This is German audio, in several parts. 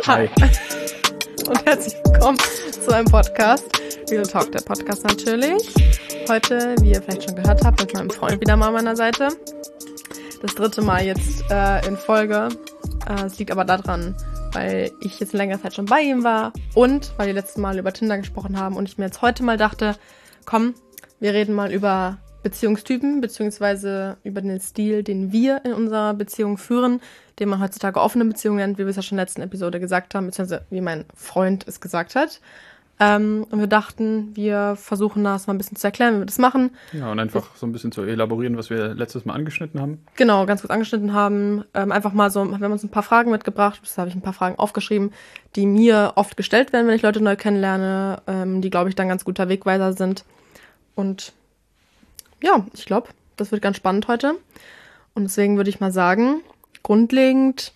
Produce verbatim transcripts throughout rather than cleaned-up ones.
Hi. Und herzlich willkommen zu einem Podcast. Real Talk, der Podcast natürlich. Heute, wie ihr vielleicht schon gehört habt, mit meinem Freund wieder mal an meiner Seite. Das dritte Mal jetzt äh, in Folge. Äh, es liegt aber daran, weil ich jetzt längere Zeit schon bei ihm war und weil wir letztes Mal über Tinder gesprochen haben und ich mir jetzt heute mal dachte, komm, wir reden mal über Beziehungstypen, beziehungsweise über den Stil, den wir in unserer Beziehung führen, den man heutzutage offene Beziehungen nennt, wie wir es ja schon in der letzten Episode gesagt haben, beziehungsweise wie mein Freund es gesagt hat. Ähm, und wir dachten, wir versuchen das mal ein bisschen zu erklären, wie wir das machen. Ja, und einfach so ein bisschen zu elaborieren, was wir letztes Mal angeschnitten haben. Genau, ganz kurz angeschnitten haben. Ähm, einfach mal so, wir haben uns ein paar Fragen mitgebracht, das habe ich ein paar Fragen aufgeschrieben, die mir oft gestellt werden, wenn ich Leute neu kennenlerne, ähm, die, glaube ich, dann ganz guter Wegweiser sind. Und ja, ich glaube, das wird ganz spannend heute. Und deswegen würde ich mal sagen, grundlegend,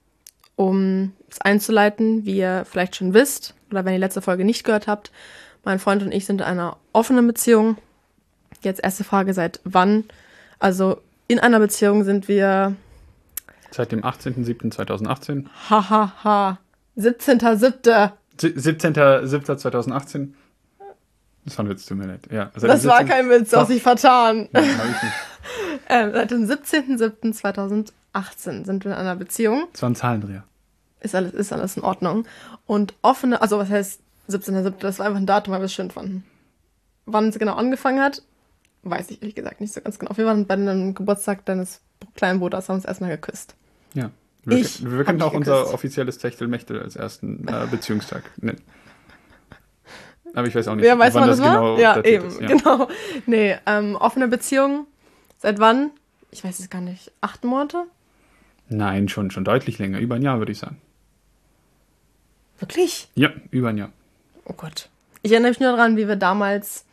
um es einzuleiten, wie ihr vielleicht schon wisst, oder wenn ihr die letzte Folge nicht gehört habt, mein Freund und ich sind in einer offenen Beziehung. Jetzt erste Frage, seit wann? Also in einer Beziehung sind wir... Seit dem achtzehnten siebten zweitausendachtzehn. Hahaha, ha, ha. siebzehnten siebten siebzehnten siebten zweitausendachtzehn. Das war ein Witz, tut mir leid. Ja, das war kein Witz, du hast dich vertan. Ja, hab ich nicht. ähm, seit dem siebzehnten siebten zweitausendachtzehn sind wir in einer Beziehung. Das war ein Zahlendreher. Ist alles, ist alles in Ordnung. Und offene, also was heißt siebzehnten siebten Das war einfach ein Datum, weil wir es schön fanden. Wann es genau angefangen hat, weiß ich ehrlich gesagt nicht so ganz genau. Wir waren bei einem Geburtstag deines kleinen Bruders, haben uns erstmal geküsst. Ja. Wir, ich wir können auch unser offizielles Techtelmechtel als ersten äh, Beziehungstag nennen. Aber ich weiß auch nicht, ja, weiß wann man das, das genau Ja, datiert eben, ist. Ja. genau. Nee, ähm, offene Beziehung, seit wann? Ich weiß es gar nicht. Acht Monate? Nein, schon, schon deutlich länger. Über ein Jahr, würde ich sagen. Wirklich? Ja, über ein Jahr. Oh Gott. Ich erinnere mich nur daran, wie wir damals,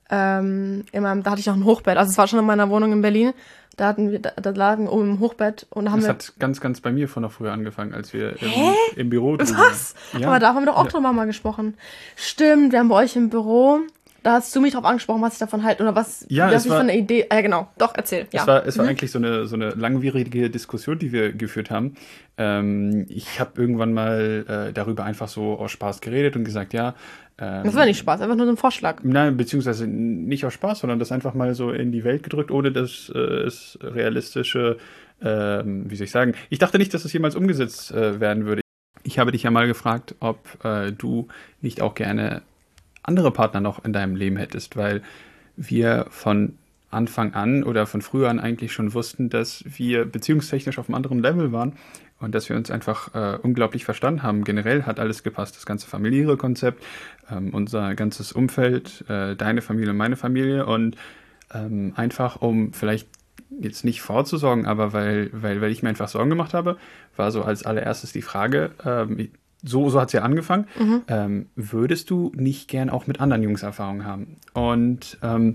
ähm, in meinem, da hatte ich noch ein Hochbett. Also es war schon in meiner Wohnung in Berlin. Da hatten wir, da, da lagen oben im Hochbett und da haben das wir... hat ganz, ganz bei mir von noch früher angefangen, als wir im, Hä? im Büro drüben Was? waren. Ja. Aber da haben wir doch auch Ja. drüber mal gesprochen. Stimmt, wir haben bei euch im Büro, da hast du mich drauf angesprochen, was ich davon halte oder was, Ja, was es ich war- von eine Idee... Ja, genau. Doch, erzähl. Es Ja. war, es war Mhm. eigentlich so eine, so eine langwierige Diskussion, die wir geführt haben. Ähm, ich habe irgendwann mal äh, darüber einfach so aus Spaß geredet und gesagt, ja. Ähm, Das war nicht Spaß, einfach nur so ein Vorschlag. Nein, beziehungsweise nicht aus Spaß, sondern das einfach mal so in die Welt gedrückt, ohne dass äh, es realistische, ähm, wie soll ich sagen, ich dachte nicht, dass es jemals umgesetzt äh, werden würde. Ich habe dich ja mal gefragt, ob äh, du nicht auch gerne andere Partner noch in deinem Leben hättest, weil wir von Anfang an oder von früher an eigentlich schon wussten, dass wir beziehungstechnisch auf einem anderen Level waren und dass wir uns einfach äh, unglaublich verstanden haben. Generell hat alles gepasst, das ganze familiäre Konzept, ähm, unser ganzes Umfeld, äh, deine Familie und meine Familie und ähm, einfach, um vielleicht jetzt nicht vorzusorgen, aber weil, weil, weil ich mir einfach Sorgen gemacht habe, war so als allererstes die Frage, ähm, so, so hat es ja angefangen, Mhm. ähm, würdest du nicht gern auch mit anderen Jungs Erfahrung haben? Und ähm,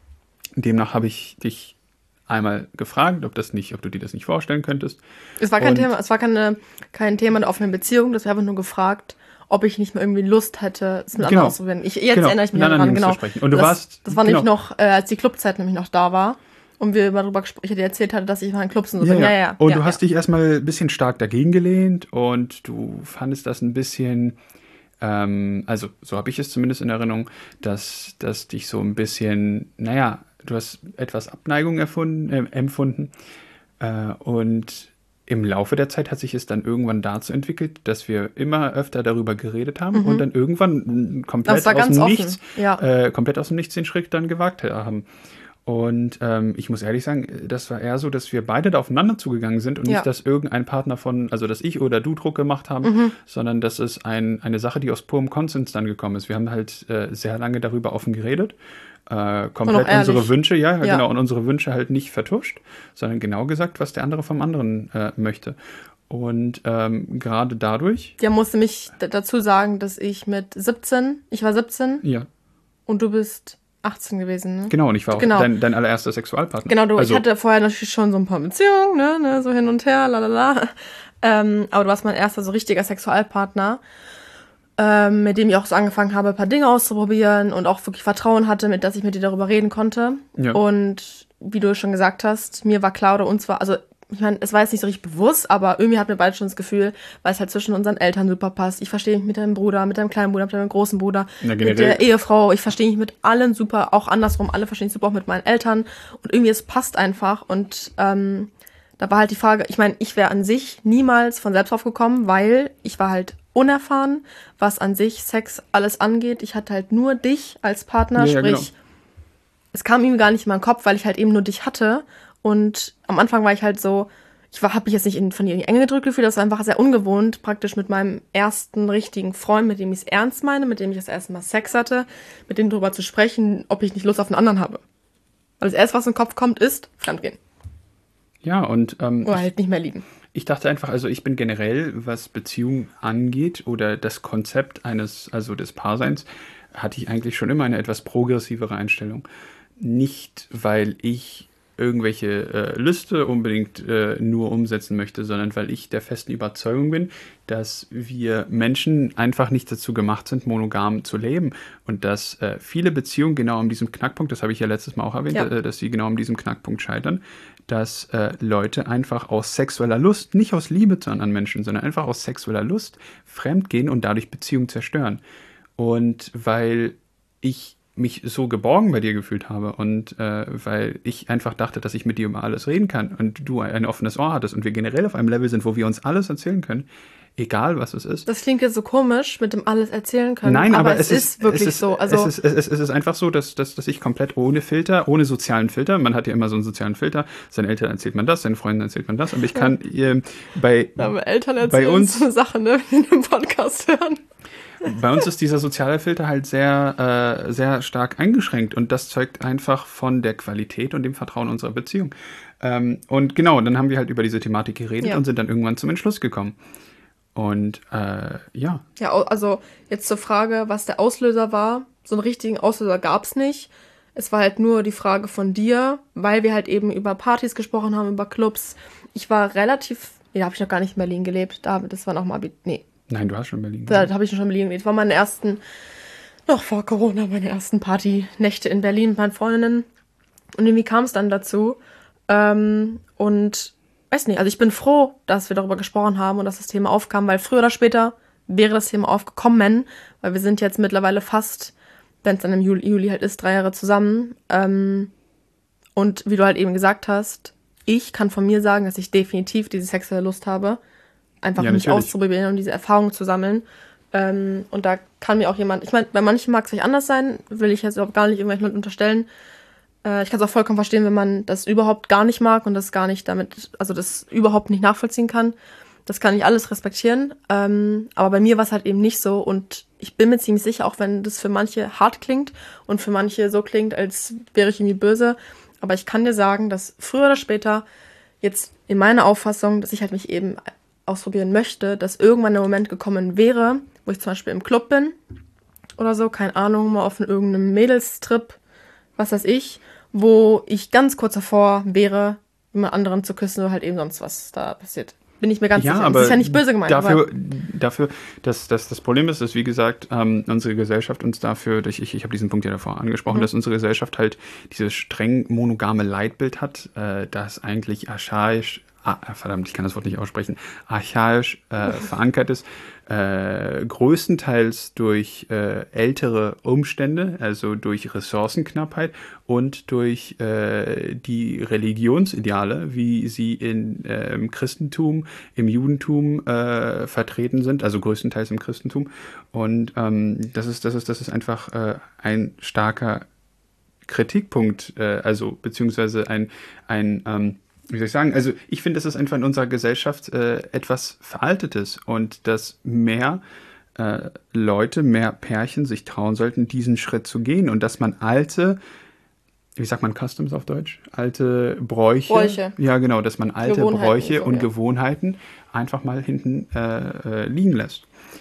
demnach habe ich dich einmal gefragt, ob das nicht, ob du dir das nicht vorstellen könntest. Es war kein Und- Thema, es war keine, kein Thema der offenen Beziehung, das war einfach nur gefragt, ob ich nicht mehr irgendwie Lust hätte, es mit Genau. anderen auszuprobieren. Ich, jetzt Genau, erinnere ich mich mit anderen daran, Jungs genau. zu sprechen. Und du das, warst- das war genau. nämlich noch, äh, als die Clubzeit nämlich noch da war und wir darüber gesprochen, ich dir erzählt hatte, dass ich mal in Clubs und so bin. Ja, ja, ja. Und ja, du hast ja. dich erstmal ein bisschen stark dagegen gelehnt und du fandest das ein bisschen, ähm, also so habe ich es zumindest in Erinnerung, dass, dass dich so ein bisschen, naja, du hast etwas Abneigung erfunden, äh, empfunden äh, und im Laufe der Zeit hat sich es dann irgendwann dazu entwickelt, dass wir immer öfter darüber geredet haben und dann irgendwann komplett Das war aus ganz dem offen, Nichts, ja. äh, komplett aus dem Nichts den Schritt dann gewagt haben. Und ähm, ich muss ehrlich sagen, das war eher so, dass wir beide da aufeinander zugegangen sind und Ja. nicht, dass irgendein Partner von, also dass ich oder du Druck gemacht haben, Mhm. sondern dass es ein, eine Sache, die aus purem Konsens dann gekommen ist. Wir haben halt äh, sehr lange darüber offen geredet, äh, komplett ehrlich. unsere Wünsche, ja, ja, Ja. genau, und unsere Wünsche halt nicht vertuscht, sondern genau gesagt, was der andere vom anderen äh, möchte. Und ähm, gerade dadurch, Der musste mich d- dazu sagen, dass ich mit siebzehn, ich war siebzehn ja, und du bist achtzehn gewesen, ne? genau, und ich war auch Genau. dein, dein allererster Sexualpartner. Genau, du, also, ich hatte vorher natürlich schon so ein paar Beziehungen, ne, ne so hin und her, lalala. Ähm, aber du warst mein erster so richtiger Sexualpartner, ähm, mit dem ich auch so angefangen habe, ein paar Dinge auszuprobieren und auch wirklich Vertrauen hatte, mit dass ich mit dir darüber reden konnte. Ja. Und wie du schon gesagt hast, mir war klar oder uns war, also ich meine, es war jetzt nicht so richtig bewusst, aber irgendwie hatten wir beide schon das Gefühl, weil es halt zwischen unseren Eltern super passt. Ich verstehe mich mit deinem Bruder, mit deinem kleinen Bruder, mit deinem großen Bruder, Na, mit der Ehefrau. Ich verstehe mich mit allen super, auch andersrum. Alle verstehen sich super, auch mit meinen Eltern. Und irgendwie, es passt einfach. Und ähm, da war halt die Frage, ich meine, ich wäre an sich niemals von selbst drauf gekommen, weil ich war halt unerfahren, was an sich Sex alles angeht. Ich hatte halt nur dich als Partner, Ja, ja, sprich, genau. es kam ihm gar nicht in meinen Kopf, weil ich halt eben nur dich hatte. Und am Anfang war ich halt so, ich habe mich jetzt nicht in, von dir in die Enge gedrückt gefühlt, das war einfach sehr ungewohnt, praktisch mit meinem ersten richtigen Freund, mit dem ich es ernst meine, mit dem ich das erste Mal Sex hatte, mit dem darüber zu sprechen, ob ich nicht Lust auf einen anderen habe. Weil das erste, was in den Kopf kommt, ist Fremdgehen. Ja, und ähm, Oder halt nicht mehr lieben. ich dachte einfach, also ich bin generell, was Beziehung angeht oder das Konzept eines, also des Paarseins, hatte ich eigentlich schon immer eine etwas progressivere Einstellung. Nicht, weil ich irgendwelche äh, Lüste unbedingt äh, nur umsetzen möchte, sondern weil ich der festen Überzeugung bin, dass wir Menschen einfach nicht dazu gemacht sind, monogam zu leben und dass äh, viele Beziehungen genau an diesem Knackpunkt, das habe ich ja letztes Mal auch erwähnt, Ja. äh, dass sie genau an diesem Knackpunkt scheitern, dass äh, Leute einfach aus sexueller Lust, nicht aus Liebe zu anderen Menschen, sondern einfach aus sexueller Lust fremdgehen und dadurch Beziehungen zerstören. Und weil ich mich so geborgen bei dir gefühlt habe und äh, weil ich einfach dachte, dass ich mit dir über alles reden kann und du ein offenes Ohr hattest und wir generell auf einem Level sind, wo wir uns alles erzählen können, egal was es ist. Das klingt jetzt so komisch, mit dem alles erzählen können. Nein, aber, aber es ist, ist wirklich es ist, so. Also es, ist, es, ist, es ist einfach so, dass, dass, dass ich komplett ohne Filter, ohne sozialen Filter, man hat ja immer so einen sozialen Filter, seinen Eltern erzählt man das, seinen Freunden erzählt man das, aber ich kann äh, bei, aber Eltern bei erzählen uns so eine Sache, ne, wenn die einen Podcast hören. Bei uns ist dieser soziale Filter halt sehr, äh, sehr stark eingeschränkt und das zeugt einfach von der Qualität und dem Vertrauen unserer Beziehung. Ähm, und genau, dann haben wir halt über diese Thematik geredet Ja. und sind dann irgendwann zum Entschluss gekommen. Und äh, ja. Ja, au- also jetzt zur Frage, was der Auslöser war. So einen richtigen Auslöser gab's nicht. Es war halt nur die Frage von dir, weil wir halt eben über Partys gesprochen haben, über Clubs. Ich war relativ, nee, da habe ich noch gar nicht in Berlin gelebt. Da, das war noch mal, Abi- nee, Nein, du hast schon Berlin. da habe ich schon in Berlin gelebt. Das waren meine ersten, noch vor Corona, meine ersten Partynächte in Berlin mit meinen Freundinnen. Und irgendwie kam es dann dazu. Ähm, und weiß nicht, also ich bin froh, dass wir darüber gesprochen haben und dass das Thema aufkam, weil früher oder später wäre das Thema aufgekommen, weil wir sind jetzt mittlerweile fast, wenn es dann im Juli, Juli halt ist, drei Jahre zusammen. Ähm, und wie du halt eben gesagt hast, ich kann von mir sagen, dass ich definitiv diese sexuelle Lust habe, einfach Ja, mich natürlich. auszuprobieren und diese Erfahrungen zu sammeln. Ähm, und da kann mir auch jemand, ich meine, bei manchen mag es vielleicht anders sein, will ich jetzt überhaupt gar nicht irgendwelchen Leuten unterstellen. Äh, ich kann es auch vollkommen verstehen, wenn man das überhaupt gar nicht mag und das gar nicht damit, also das überhaupt nicht nachvollziehen kann. Das kann ich alles respektieren. Ähm, aber bei mir war es halt eben nicht so und ich bin mir ziemlich sicher, auch wenn das für manche hart klingt und für manche so klingt, als wäre ich irgendwie böse, aber ich kann dir sagen, dass früher oder später jetzt in meiner Auffassung, dass ich halt mich eben ausprobieren möchte, dass irgendwann der Moment gekommen wäre, wo ich zum Beispiel im Club bin oder so, keine Ahnung, mal auf irgendeinem Mädelstrip, was weiß ich, wo ich ganz kurz davor wäre, jemand anderen zu küssen oder halt eben sonst was da passiert. Bin ich mir ganz Ja, sicher. aber Das ist ja nicht böse gemeint. dafür, aber dafür dass, dass das Problem ist, dass, wie gesagt, ähm, unsere Gesellschaft uns dafür, ich, ich, ich habe diesen Punkt ja davor angesprochen, Mhm. dass unsere Gesellschaft halt dieses streng monogame Leitbild hat, äh, das eigentlich archaisch, ah, verdammt, ich kann das Wort nicht aussprechen, archaisch äh, verankert ist, äh, größtenteils durch äh, ältere Umstände, also durch Ressourcenknappheit und durch äh, die Religionsideale, wie sie in, äh, im Christentum, im Judentum äh, vertreten sind, also größtenteils im Christentum. Und ähm, das ist, das ist, das ist einfach äh, ein starker Kritikpunkt, äh, also beziehungsweise ein, ein ähm, wie soll ich sagen, also ich finde, dass es einfach in unserer Gesellschaft äh, etwas Veraltetes und dass mehr äh, Leute, mehr Pärchen sich trauen sollten, diesen Schritt zu gehen und dass man alte, wie sagt man Customs auf Deutsch? Alte Bräuche. Bräuche. Ja, genau, dass man alte Gewohnheiten Bräuche so, und ja. Gewohnheiten einfach mal hinten äh, äh, liegen lässt.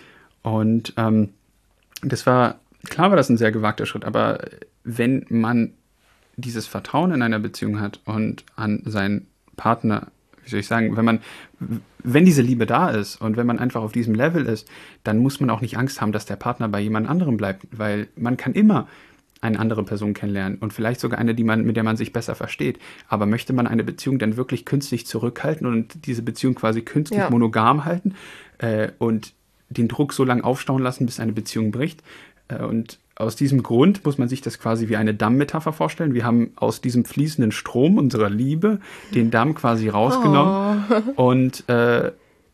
Und ähm, das war, klar war das ein sehr gewagter Schritt, aber wenn man dieses Vertrauen in einer Beziehung hat und an seinen Partner, wie soll ich sagen, wenn man, wenn diese Liebe da ist und wenn man einfach auf diesem Level ist, dann muss man auch nicht Angst haben, dass der Partner bei jemand anderem bleibt, weil man kann immer eine andere Person kennenlernen und vielleicht sogar eine, die man, mit der man sich besser versteht. Aber möchte man eine Beziehung dann wirklich künstlich zurückhalten und diese Beziehung quasi künstlich Ja. monogam halten äh, und den Druck so lange aufstauen lassen, bis eine Beziehung bricht? Äh, und aus diesem Grund muss man sich das quasi wie eine Dammmetapher vorstellen. Wir haben aus diesem fließenden Strom unserer Liebe den Damm quasi rausgenommen Oh. und äh,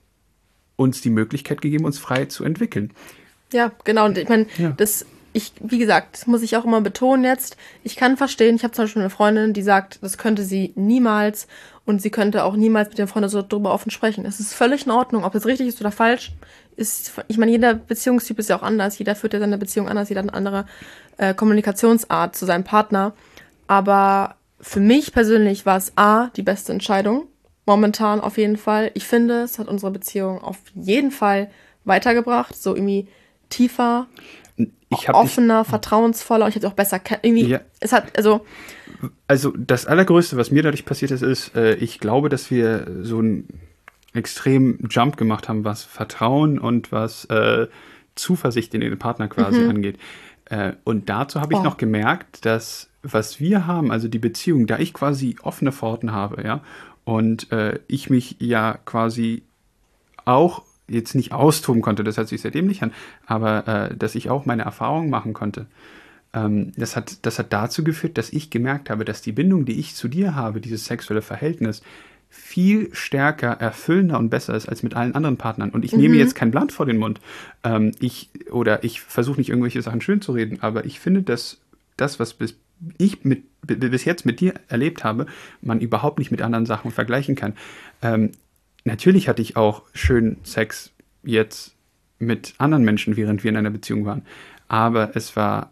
uns die Möglichkeit gegeben, uns frei zu entwickeln. Ja, genau. Und ich meine, Ja. das, ich, wie gesagt, das muss ich auch immer betonen jetzt. Ich kann verstehen, ich habe zum Beispiel eine Freundin, die sagt, das könnte sie niemals und sie könnte auch niemals mit ihren Freunden so darüber offen sprechen. Es ist völlig in Ordnung, ob das richtig ist oder falsch. Ist, ich meine, jeder Beziehungstyp ist ja auch anders. Jeder führt ja seine Beziehung anders, jeder hat eine andere äh, Kommunikationsart zu seinem Partner. Aber für mich persönlich war es A, die beste Entscheidung. Momentan auf jeden Fall. Ich finde, es hat unsere Beziehung auf jeden Fall weitergebracht. So irgendwie tiefer, Ich hab dich, offener, vertrauensvoller und ich hätte auch besser ke- irgendwie. Ja. Es hat, also, also das Allergrößte, was mir dadurch passiert ist, ist, äh, ich glaube, dass wir so einen extremen Jump gemacht haben, was Vertrauen und was äh, Zuversicht in den Partner quasi Mhm. angeht. Äh, und dazu habe ich Oh. noch gemerkt, dass was wir haben, also die Beziehung, da ich quasi offene Pforten habe, ja, und äh, ich mich ja quasi auch jetzt nicht austoben konnte, das hört sich sehr dämlich an, aber äh, dass ich auch meine Erfahrungen machen konnte. Ähm, das hat, das hat dazu geführt, dass ich gemerkt habe, dass die Bindung, die ich zu dir habe, dieses sexuelle Verhältnis, viel stärker, erfüllender und besser ist als mit allen anderen Partnern. Und ich nehme jetzt kein Blatt vor den Mund. Ähm, ich, oder ich versuche nicht irgendwelche Sachen schön zu reden, aber ich finde, dass das, was bis ich mit, b- bis jetzt mit dir erlebt habe, man überhaupt nicht mit anderen Sachen vergleichen kann. Ähm, natürlich hatte ich auch schönen Sex jetzt mit anderen Menschen, während wir in einer Beziehung waren. Aber es war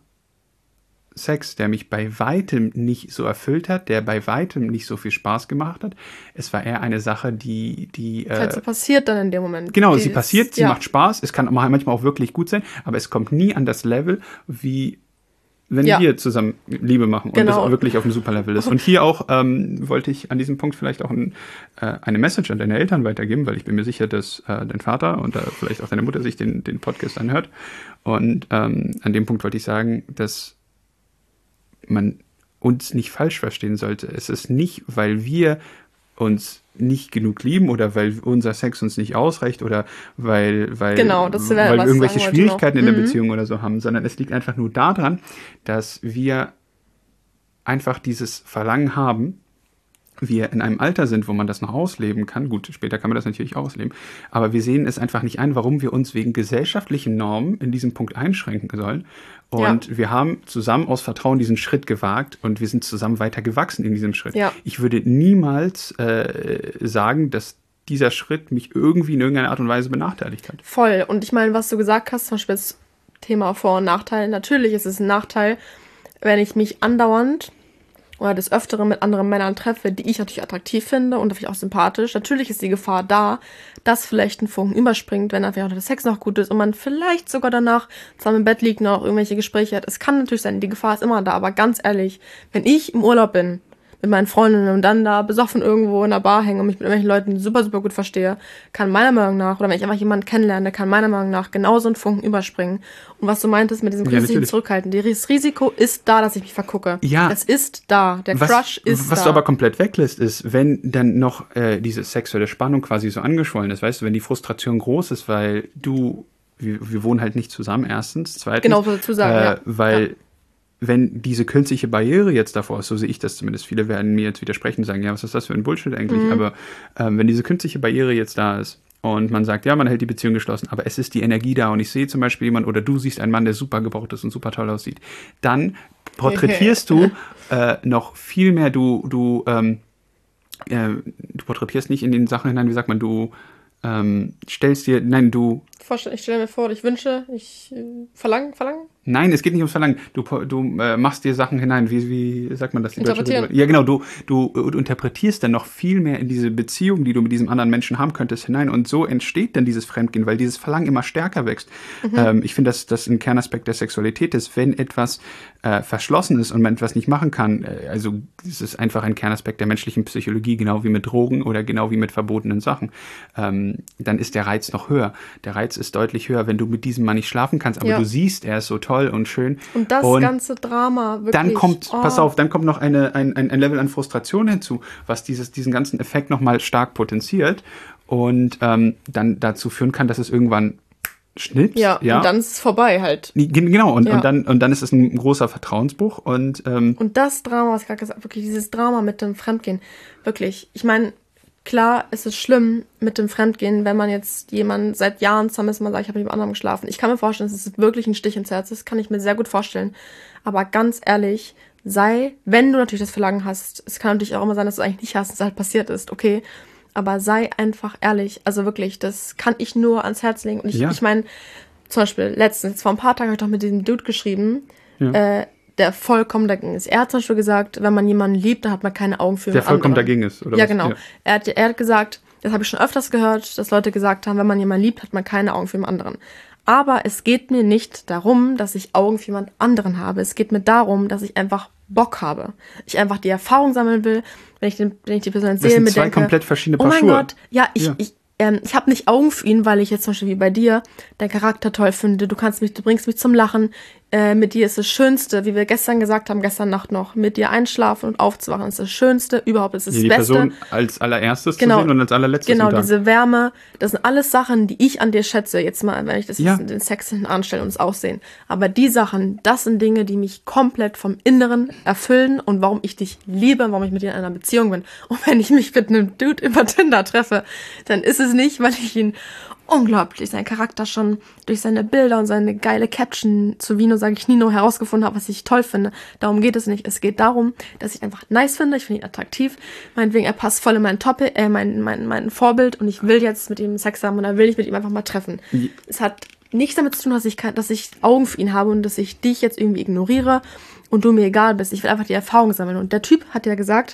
Sex, der mich bei weitem nicht so erfüllt hat, der bei weitem nicht so viel Spaß gemacht hat. Es war eher eine Sache, die, die es halt so äh, passiert dann in dem Moment. genau, Die sie ist- passiert, sie ja. macht Spaß, es kann manchmal auch wirklich gut sein, aber es kommt nie an das Level, wie wenn Ja. wir zusammen Liebe machen und Genau. das auch wirklich auf einem super Level ist. Und hier auch ähm, wollte ich an diesem Punkt vielleicht auch ein, äh, eine Message an deine Eltern weitergeben, weil ich bin mir sicher, dass äh, dein Vater und äh, vielleicht auch deine Mutter sich den, den Podcast anhört. Und ähm, an dem Punkt wollte ich sagen, dass man uns nicht falsch verstehen sollte. Es ist nicht, weil wir uns nicht genug lieben oder weil unser Sex uns nicht ausreicht oder weil, weil, Genau, das wäre, weil was wir ich irgendwelche sagen wollte Schwierigkeiten noch. in der Mhm. Beziehung oder so haben, sondern es liegt einfach nur daran, dass wir einfach dieses Verlangen haben, wir in einem Alter sind, wo man das noch ausleben kann. Gut, später kann man das natürlich ausleben. Aber wir sehen es einfach nicht ein, warum wir uns wegen gesellschaftlichen Normen in diesem Punkt einschränken sollen. Und Ja. wir haben zusammen aus Vertrauen diesen Schritt gewagt und wir sind zusammen weiter gewachsen in diesem Schritt. Ja. Ich würde niemals äh, sagen, dass dieser Schritt mich irgendwie in irgendeiner Art und Weise benachteiligt hat. Voll. Und ich meine, was du gesagt hast, zum Beispiel das Thema Vor- und Nachteil. Natürlich ist es ein Nachteil, wenn ich mich andauernd oder des Öfteren mit anderen Männern treffe, die ich natürlich attraktiv finde und natürlich auch sympathisch. Natürlich ist die Gefahr da, dass vielleicht ein Funken überspringt, wenn einfach der Sex noch gut ist und man vielleicht sogar danach zusammen im Bett liegt und noch irgendwelche Gespräche hat. Es kann natürlich sein, die Gefahr ist immer da, aber ganz ehrlich, wenn ich im Urlaub bin, mit meinen Freundinnen und dann da besoffen irgendwo in der Bar hänge und mich mit irgendwelchen Leuten super, super gut verstehe, kann meiner Meinung nach, oder wenn ich einfach jemanden kennenlerne, der kann meiner Meinung nach genauso einen Funken überspringen. Und was du meintest mit diesem Ja, künstlichen natürlich. Zurückhalten, das Risiko ist da, dass ich mich vergucke. Ja. Es ist da. Der Was, Crush ist was da. du aber komplett weglässt, ist, wenn dann noch äh, diese sexuelle Spannung quasi so angeschwollen ist, weißt du, wenn die Frustration groß ist, weil du, wir, wir wohnen halt nicht zusammen, erstens, zweitens, Genau, so dazu sagen, äh, ja. weil Ja. wenn diese künstliche Barriere jetzt davor ist, so sehe ich das zumindest, viele werden mir jetzt widersprechen und sagen, ja, was ist das für ein Bullshit eigentlich, Mhm. aber ähm, wenn diese künstliche Barriere jetzt da ist und man sagt, ja, man hält die Beziehung geschlossen, aber es ist die Energie da und ich sehe zum Beispiel jemanden oder du siehst einen Mann, der super gebraucht ist und super toll aussieht, dann porträtierst du äh, noch viel mehr, du, du, ähm, äh, du porträtierst nicht in den Sachen hinein, wie sagt man, du ähm, stellst dir, nein, du Vorstell- Ich stelle mir vor, ich wünsche, ich äh, verlange, verlange. Nein, es geht nicht ums Verlangen. Du, du äh, machst dir Sachen hinein. Wie, wie sagt man das? Die deutsche Interpretieren. Begriffe? Ja, genau. Du, du, du interpretierst dann noch viel mehr in diese Beziehung, die du mit diesem anderen Menschen haben könntest, hinein. Und so entsteht dann dieses Fremdgehen, weil dieses Verlangen immer stärker wächst. Mhm. Ähm, ich finde, dass das ein Kernaspekt der Sexualität ist. Wenn etwas äh, verschlossen ist und man etwas nicht machen kann, äh, also es ist einfach ein Kernaspekt der menschlichen Psychologie, genau wie mit Drogen oder genau wie mit verbotenen Sachen, ähm, dann ist der Reiz noch höher. Der Reiz ist deutlich höher, wenn du mit diesem Mann nicht schlafen kannst, aber Ja. du siehst, er ist so toll toll und schön. Und das und ganze Drama, wirklich. Dann kommt, oh. pass auf, dann kommt noch eine, ein, ein, ein Level an Frustration hinzu, was dieses, diesen ganzen Effekt nochmal stark potenziert und ähm, dann dazu führen kann, dass es irgendwann Schnitt, ja, ja, und dann ist es vorbei halt. Genau, und, ja. und, dann, und dann ist es ein großer Vertrauensbruch. Und, ähm, und das Drama, was ich gerade gesagt habe, wirklich dieses Drama mit dem Fremdgehen, wirklich, ich meine, klar, es ist schlimm mit dem Fremdgehen, wenn man jetzt jemanden seit Jahren zusammen ist, man sagt, ich habe mit jemand anderem geschlafen. Ich kann mir vorstellen, es ist wirklich ein Stich ins Herz, das kann ich mir sehr gut vorstellen. Aber ganz ehrlich, sei, wenn du natürlich das Verlangen hast, es kann natürlich auch immer sein, dass du eigentlich nicht hast, dass es halt passiert ist, okay, aber sei einfach ehrlich, also wirklich, das kann ich nur ans Herz legen. Und ich, ja. ich meine, zum Beispiel letztens, vor ein paar Tagen habe ich doch mit diesem Dude geschrieben, ja. äh, der vollkommen dagegen ist. Er hat zum Beispiel gesagt, wenn man jemanden liebt, dann hat man keine Augen für den anderen. Der vollkommen dagegen ist, oder Ja, was? genau. Ja. Er, hat, er hat gesagt, das habe ich schon öfters gehört, dass Leute gesagt haben, wenn man jemanden liebt, hat man keine Augen für den anderen. Aber es geht mir nicht darum, dass ich Augen für jemand anderen habe. Es geht mir darum, dass ich einfach Bock habe. Ich einfach die Erfahrung sammeln will, wenn ich, den, wenn ich die Person sehe, mir denke. Das sind zwei denke, komplett verschiedene Paar Oh mein Schuhe. Gott, ja, ich, ja. ich, ähm, ich habe nicht Augen für ihn, weil ich jetzt zum Beispiel wie bei dir deinen Charakter toll finde. Du kannst mich, du bringst mich zum Lachen. Äh, mit dir ist das Schönste, wie wir gestern gesagt haben, gestern Nacht noch, mit dir einschlafen und aufzuwachen ist das Schönste überhaupt, ist das ja, die Beste. Person als allererstes genau, zu sehen und als allerletztes. Genau, diese Wärme, das sind alles Sachen, die ich an dir schätze, jetzt mal, wenn ich das ja. jetzt den Sex hinten anstelle und das Aussehen. Aber die Sachen, das sind Dinge, die mich komplett vom Inneren erfüllen und warum ich dich liebe, warum ich mit dir in einer Beziehung bin. Und wenn ich mich mit einem Dude über Tinder treffe, dann ist es nicht, weil ich ihn unglaublich, sein Charakter schon durch seine Bilder und seine geile Caption zu Vino, sage ich Nino, herausgefunden habe, was ich toll finde. Darum geht es nicht. Es geht darum, dass ich einfach nice finde, ich finde ihn attraktiv, meinetwegen, er passt voll in mein Topic, äh, mein, mein, mein Vorbild und ich will jetzt mit ihm Sex haben und dann will ich mit ihm einfach mal treffen. Ja. Es hat nichts damit zu tun, dass ich, dass ich Augen für ihn habe und dass ich dich jetzt irgendwie ignoriere und du mir egal bist. Ich will einfach die Erfahrung sammeln. Und der Typ hat ja gesagt,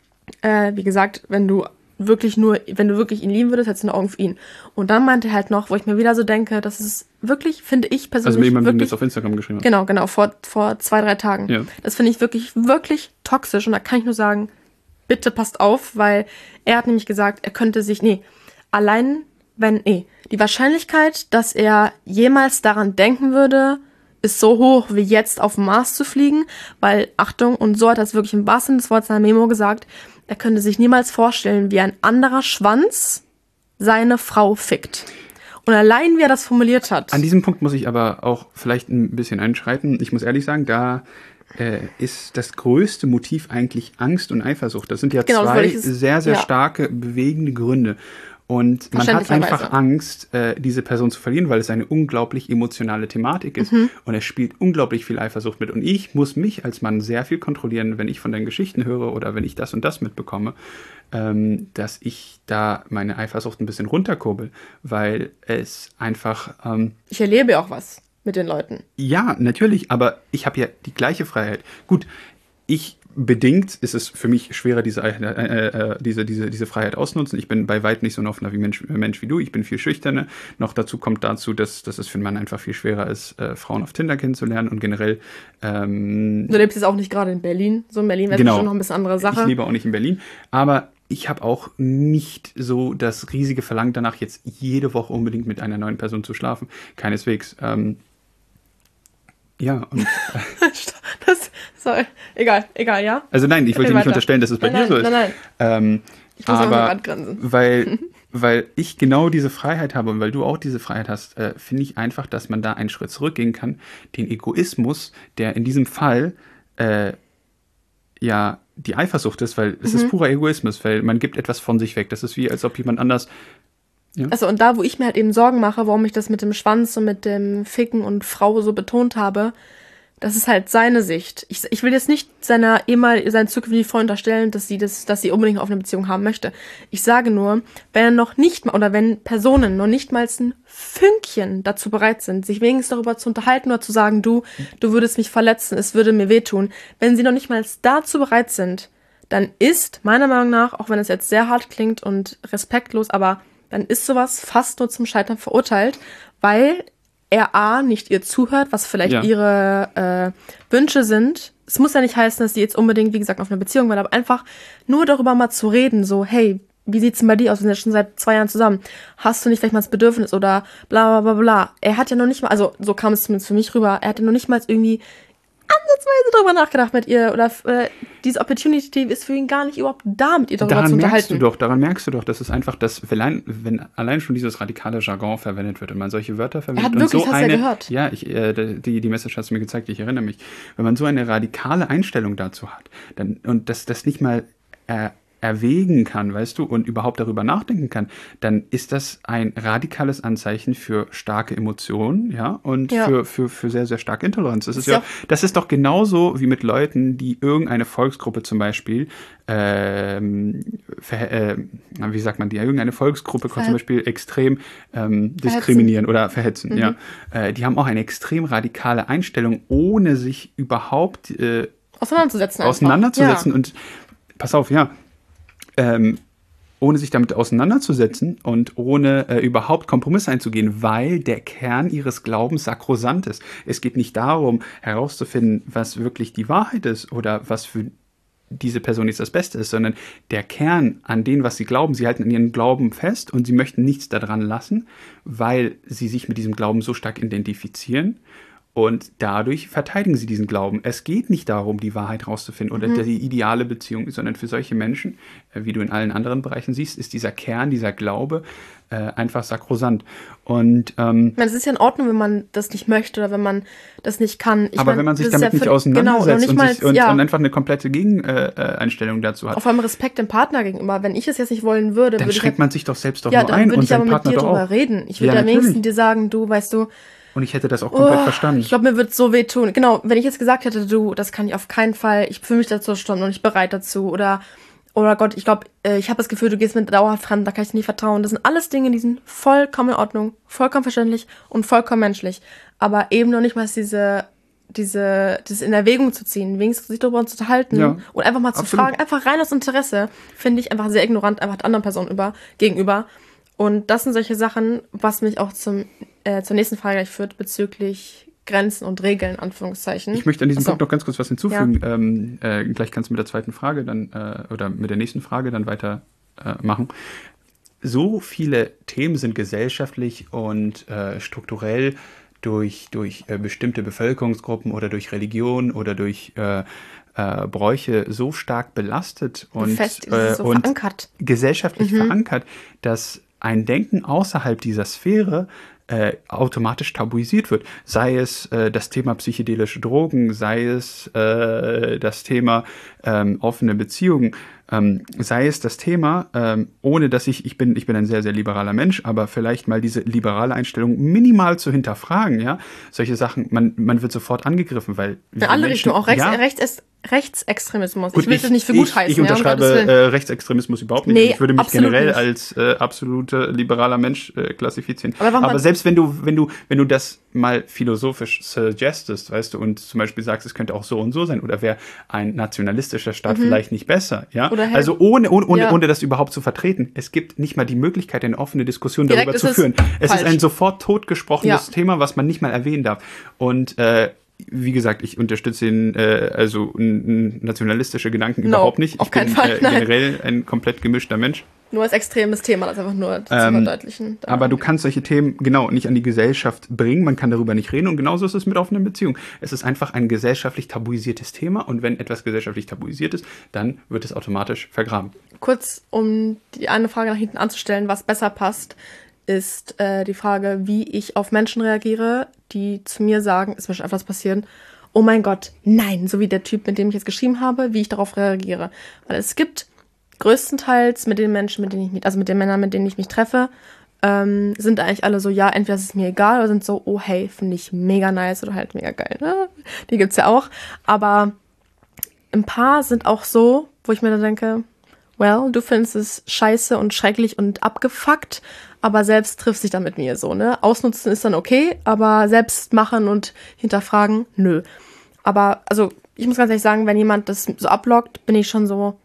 äh, wie gesagt, wenn du wirklich nur, wenn du wirklich ihn lieben würdest, hättest du eine Augen für ihn. Und dann meinte er halt noch, wo ich mir wieder so denke, das ist wirklich, finde ich persönlich Also mit jemandem, wirklich, den du auf Instagram geschrieben hast. Genau, genau, vor, vor zwei, drei Tagen. Ja. Das finde ich wirklich, wirklich toxisch. Und da kann ich nur sagen, bitte passt auf, weil er hat nämlich gesagt, er könnte sich, nee, allein, wenn, nee, die Wahrscheinlichkeit, dass er jemals daran denken würde, ist so hoch, wie jetzt auf den Mars zu fliegen, weil, Achtung, und so hat er es wirklich im wahrsten Sinne des Wortes in einer Memo gesagt, er könnte sich niemals vorstellen, wie ein anderer Schwanz seine Frau fickt. Und allein, wie er das formuliert hat. An diesem Punkt muss ich aber auch vielleicht ein bisschen einschreiten. Ich muss ehrlich sagen, da äh, ist das größte Motiv eigentlich Angst und Eifersucht. Das sind ja genau, zwei sehr, sehr ja. starke, bewegende Gründe. Und man hat einfach Angst, äh, diese Person zu verlieren, weil es eine unglaublich emotionale Thematik ist. Mhm. Und es spielt unglaublich viel Eifersucht mit. Und ich muss mich als Mann sehr viel kontrollieren, wenn ich von deinen Geschichten höre oder wenn ich das und das mitbekomme, ähm, dass ich da meine Eifersucht ein bisschen runterkurbel, weil es einfach... Ähm, ich erlebe auch was mit den Leuten. Ja, natürlich, aber ich habe ja die gleiche Freiheit. Gut, ich... Bedingt ist es für mich schwerer, diese, äh, äh, diese, diese, diese Freiheit auszunutzen. Ich bin bei weitem nicht so ein offener wie Mensch, Mensch wie du. Ich bin viel schüchterner. Noch dazu kommt dazu, dass, dass es für einen Mann einfach viel schwerer ist, äh, Frauen auf Tinder kennenzulernen und generell... Ähm, du lebst jetzt auch nicht gerade in Berlin. So in Berlin wäre genau, schon noch ein bisschen andere Sache. Ich lebe auch nicht in Berlin. Aber ich habe auch nicht so das riesige Verlangen danach, jetzt jede Woche unbedingt mit einer neuen Person zu schlafen. Keineswegs. Ähm, Ja, und. das, sorry, egal, egal, ja? Also nein, ich wollte dir nicht unterstellen, dass es bei nein, dir nein, so ist. Nein, nein. Ähm, ich muss aber angrenzen. weil, weil ich genau diese Freiheit habe und weil du auch diese Freiheit hast, äh, finde ich einfach, dass man da einen Schritt zurückgehen kann. Den Egoismus, der in diesem Fall äh, ja die Eifersucht ist, weil es mhm. ist purer Egoismus, weil man gibt etwas von sich weg. Das ist wie, als ob jemand anders... Ja. Also und da, wo ich mir halt eben Sorgen mache, warum ich das mit dem Schwanz und mit dem Ficken und Frau so betont habe, das ist halt seine Sicht. Ich, ich will jetzt nicht seiner ehemal seinen zukünftigen Freund unterstellen, dass sie das, dass sie unbedingt auf eine Beziehung haben möchte. Ich sage nur, wenn er noch nicht mal, oder wenn Personen noch nicht mal ein Fünkchen dazu bereit sind, sich wenigstens darüber zu unterhalten oder zu sagen, du, du würdest mich verletzen, es würde mir wehtun. Wenn sie noch nicht mal dazu bereit sind, dann ist, meiner Meinung nach, auch wenn es jetzt sehr hart klingt und respektlos, aber dann ist sowas fast nur zum Scheitern verurteilt, weil er A, nicht ihr zuhört, was vielleicht ja. ihre äh, Wünsche sind. Es muss ja nicht heißen, dass sie jetzt unbedingt, wie gesagt, auf eine Beziehung will, aber einfach nur darüber mal zu reden, so, hey, wie sieht's denn bei dir aus? Wir sind ja schon seit zwei Jahren zusammen. Hast du nicht vielleicht mal das Bedürfnis oder bla bla bla bla. Er hat ja noch nicht mal, also so kam es zumindest für mich rüber, er hatte noch nicht mal irgendwie ansatzweise darüber nachgedacht mit ihr oder äh, diese Opportunity ist für ihn gar nicht überhaupt da, mit ihr darüber daran zu unterhalten. Merkst du doch, daran merkst du doch, dass es einfach, dass wenn, wenn allein schon dieses radikale Jargon verwendet wird und man solche Wörter verwendet. Er hat wirklich, und so hast eine, du ja gehört. Ja, ich, äh, die, die Message hast du mir gezeigt, ich erinnere mich. Wenn man so eine radikale Einstellung dazu hat dann, und das, das nicht mal äh, erwägen kann, weißt du, und überhaupt darüber nachdenken kann, dann ist das ein radikales Anzeichen für starke Emotionen, ja, und ja. Für, für, für sehr, sehr starke Intoleranz. Das ist, ist ja, das ist doch genauso wie mit Leuten, die irgendeine Volksgruppe zum Beispiel, ähm, ver, äh, wie sagt man, die irgendeine Volksgruppe Verhet- zum Beispiel extrem ähm, diskriminieren oder verhetzen, mhm. ja. Äh, die haben auch eine extrem radikale Einstellung, ohne sich überhaupt äh, auseinanderzusetzen. Auseinanderzusetzen ja. und pass auf, ja, Ähm, ohne sich damit auseinanderzusetzen und ohne äh, überhaupt Kompromisse einzugehen, weil der Kern ihres Glaubens sakrosant ist. Es geht nicht darum, herauszufinden, was wirklich die Wahrheit ist oder was für diese Person jetzt das Beste ist, sondern der Kern an dem, was sie glauben. Sie halten an ihren Glauben fest und sie möchten nichts daran lassen, weil sie sich mit diesem Glauben so stark identifizieren. Und dadurch verteidigen sie diesen Glauben. Es geht nicht darum, die Wahrheit rauszufinden oder mhm. die ideale Beziehung, sondern für solche Menschen, wie du in allen anderen Bereichen siehst, ist dieser Kern, dieser Glaube äh, einfach sakrosant. Und ähm, ich meine, es ist ja in Ordnung, wenn man das nicht möchte oder wenn man das nicht kann. Ich aber meine, wenn man sich das damit ist ja nicht für, auseinandersetzt genau, nicht und, mal, sich, und, ja. und einfach eine komplette Gegeneinstellung äh, dazu hat. Auf allem Respekt dem Partner gegenüber. Wenn ich es jetzt nicht wollen würde, dann würde schränkt ich man sich doch selbst doch ja, nur ein dann und würde ich aber sein mit Partner dir doch drüber auch. reden. Ich würde Ja, am wenigsten natürlich. dir sagen, du, weißt du, und ich hätte das auch komplett oh, verstanden. Ich glaube, mir würde es so wehtun. Genau, wenn ich jetzt gesagt hätte, du, das kann ich auf keinen Fall, ich fühle mich dazu schon noch nicht bereit dazu. Oder, oder Gott, ich glaube, ich habe das Gefühl, du gehst mir dauerhaft fremd, da kann ich dir nicht vertrauen. Das sind alles Dinge, die sind vollkommen in Ordnung, vollkommen verständlich und vollkommen menschlich. Aber eben noch nicht mal diese, diese, das in Erwägung zu ziehen, wenigstens sich darüber zu unterhalten Ja, und einfach mal zu absolut. fragen, einfach rein aus Interesse, finde ich einfach sehr ignorant, einfach der anderen Person über, gegenüber. Und das sind solche Sachen, was mich auch zum, äh, zur nächsten Frage gleich führt, bezüglich Grenzen und Regeln, Anführungszeichen. Ich möchte an diesem Achso. Punkt noch ganz kurz was hinzufügen. Ja. Ähm, äh, gleich kannst du mit der zweiten Frage dann, äh, oder mit der nächsten Frage dann weiter äh, machen. So viele Themen sind gesellschaftlich und äh, strukturell durch, durch äh, bestimmte Bevölkerungsgruppen oder durch Religion oder durch äh, äh, Bräuche so stark belastet und, Fest, äh, so und verankert. gesellschaftlich Mhm. verankert, dass ein Denken außerhalb dieser Sphäre äh, automatisch tabuisiert wird. Sei es äh, das Thema psychedelische Drogen, sei es äh, das Thema ähm, offene Beziehungen, ähm, sei es das Thema, ähm, ohne dass ich, ich bin, ich bin ein sehr, sehr liberaler Mensch, aber vielleicht mal diese liberale Einstellung minimal zu hinterfragen, ja, solche Sachen, man, man wird sofort angegriffen, weil In alle Menschen, Richtungen, auch Rechts, ja, Rechts, Rechtsextremismus. Gut, ich will das nicht für gut ich, heißen. Ich ja, um unterschreibe Gottes Willen. äh, Rechtsextremismus überhaupt nicht. Nee, ich würde mich absolut generell nicht. als äh, absolute liberaler Mensch äh, klassifizieren. Aber, Aber selbst wenn du, wenn du, wenn du das mal philosophisch suggestest, weißt du, und zum Beispiel sagst, es könnte auch so und so sein, oder wäre ein nationalistischer Staat mhm. vielleicht nicht besser, ja? Oder hey, also ohne, ohne, ohne, ja. ohne das überhaupt zu vertreten. Es gibt nicht mal die Möglichkeit, eine offene Diskussion Direkt darüber zu es führen. Es falsch. ist ein sofort totgesprochenes Ja. Thema, was man nicht mal erwähnen darf. Und äh, wie gesagt, ich unterstütze den, äh, also n- n- nationalistische Gedanken No, überhaupt nicht. auf Ich keinen bin Fall, äh, nein. generell ein komplett gemischter Mensch. Nur als extremes Thema, das einfach nur zu Ähm, verdeutlichen. Da. Aber du kannst solche Themen genau nicht an die Gesellschaft bringen, man kann darüber nicht reden und genauso ist es mit offenen Beziehungen. Es ist einfach ein gesellschaftlich tabuisiertes Thema und wenn etwas gesellschaftlich tabuisiert ist, dann wird es automatisch vergraben. Kurz, um die eine Frage nach hinten anzustellen, was besser passt, ist äh, die Frage, wie ich auf Menschen reagiere, die zu mir sagen, es wird schon etwas passieren, oh mein Gott, nein, so wie der Typ, mit dem ich jetzt geschrieben habe, wie ich darauf reagiere. Weil es gibt größtenteils mit den Menschen, mit denen ich mich, also mit den Männern, mit denen ich mich treffe, ähm, sind eigentlich alle so, ja, entweder ist es mir egal oder sind so, oh hey, finde ich mega nice oder halt mega geil. Ne? Die gibt's ja auch. Aber ein paar sind auch so, wo ich mir dann denke, well, du findest es scheiße und schrecklich und abgefuckt, aber selbst triffst dich dann mit mir so, ne? Ausnutzen ist dann okay, aber selbst machen und hinterfragen, nö. Aber, also, ich muss ganz ehrlich sagen, wenn jemand das so ablockt, bin ich schon so,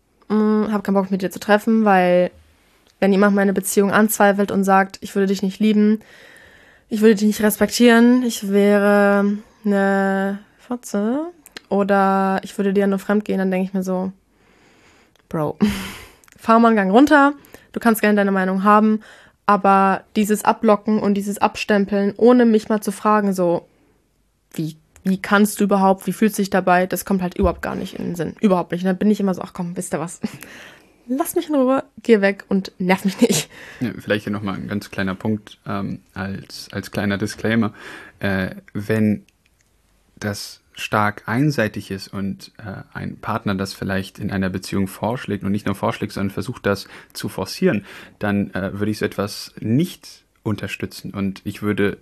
mh, hab keinen Bock mit dir zu treffen, weil wenn jemand meine Beziehung anzweifelt und sagt, ich würde dich nicht lieben, ich würde dich nicht respektieren, ich wäre eine Fotze oder ich würde dir nur fremd gehen, dann denke ich mir so, Bro, fahr mal einen Gang runter, du kannst gerne deine Meinung haben, aber dieses Abblocken und dieses Abstempeln, ohne mich mal zu fragen, so, wie, wie kannst du überhaupt, wie fühlst du dich dabei, das kommt halt überhaupt gar nicht in den Sinn. Überhaupt nicht. Und dann bin ich immer so, ach komm, wisst ihr was, lass mich in Ruhe, geh weg und nerv mich nicht. Ja, vielleicht hier nochmal ein ganz kleiner Punkt ähm, als, als kleiner Disclaimer. Äh, wenn das stark einseitig ist und äh, ein Partner das vielleicht in einer Beziehung vorschlägt und nicht nur vorschlägt, sondern versucht das zu forcieren, dann äh, würde ich so etwas nicht unterstützen. Und ich würde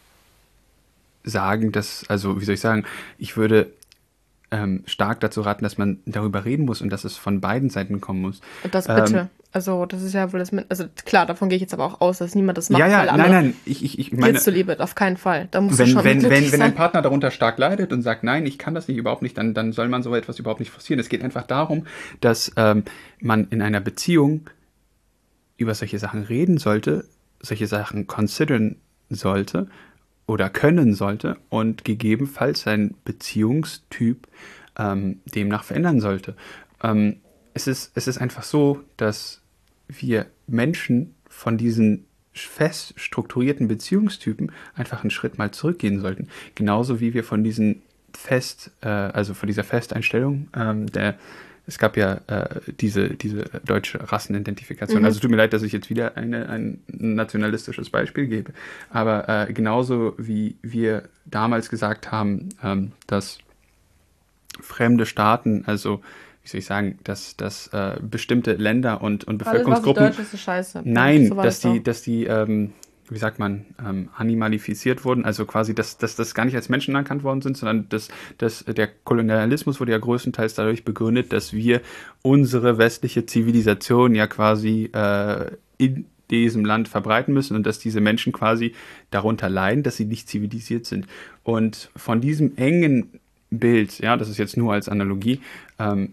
sagen, dass, also wie soll ich sagen, ich würde ähm, stark dazu raten, dass man darüber reden muss und dass es von beiden Seiten kommen muss. Und das bitte. Ähm, Also das ist ja wohl das, also klar, davon gehe ich jetzt aber auch aus, dass niemand das macht. Ja, ja, weil nein, andere, nein, ich, ich, ich meine, jetzt zuliebe, auf keinen Fall. Da muss wenn, schon wenn, wenn, wenn sein. ein Partner darunter stark leidet und sagt, nein, ich kann das nicht, überhaupt nicht, dann, dann soll man so etwas überhaupt nicht forcieren. Es geht einfach darum, dass ähm, man in einer Beziehung über solche Sachen reden sollte, solche Sachen considern sollte oder können sollte und gegebenenfalls seinen Beziehungstyp ähm, demnach verändern sollte. Ähm, es ist, es ist einfach so, dass wir Menschen von diesen fest strukturierten Beziehungstypen einfach einen Schritt mal zurückgehen sollten. Genauso wie wir von diesen fest, äh, also von dieser Festeinstellung, ähm, der, es gab ja äh, diese, diese deutsche Rassenidentifikation. Mhm. Also tut mir leid, dass ich jetzt wieder eine, ein nationalistisches Beispiel gebe. Aber äh, genauso wie wir damals gesagt haben, ähm, dass fremde Staaten, also wie soll ich sagen, dass, dass äh, bestimmte Länder und, und Bevölkerungsgruppen. Alles, was Deutsch ist, ist scheiße. Nein, so dass die, auch. dass die, ähm, wie sagt man, ähm, animalifiziert wurden, also quasi, dass, dass das gar nicht als Menschen anerkannt worden sind, sondern dass, dass der Kolonialismus wurde ja größtenteils dadurch begründet, dass wir unsere westliche Zivilisation ja quasi äh, in diesem Land verbreiten müssen und dass diese Menschen quasi darunter leiden, dass sie nicht zivilisiert sind. Und von diesem engen Bild, ja, das ist jetzt nur als Analogie, ähm,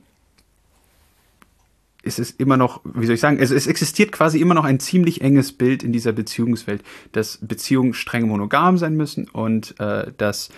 ist es immer noch, wie soll ich sagen, also es existiert quasi immer noch ein ziemlich enges Bild in dieser Beziehungswelt, dass Beziehungen streng monogam sein müssen und äh, dass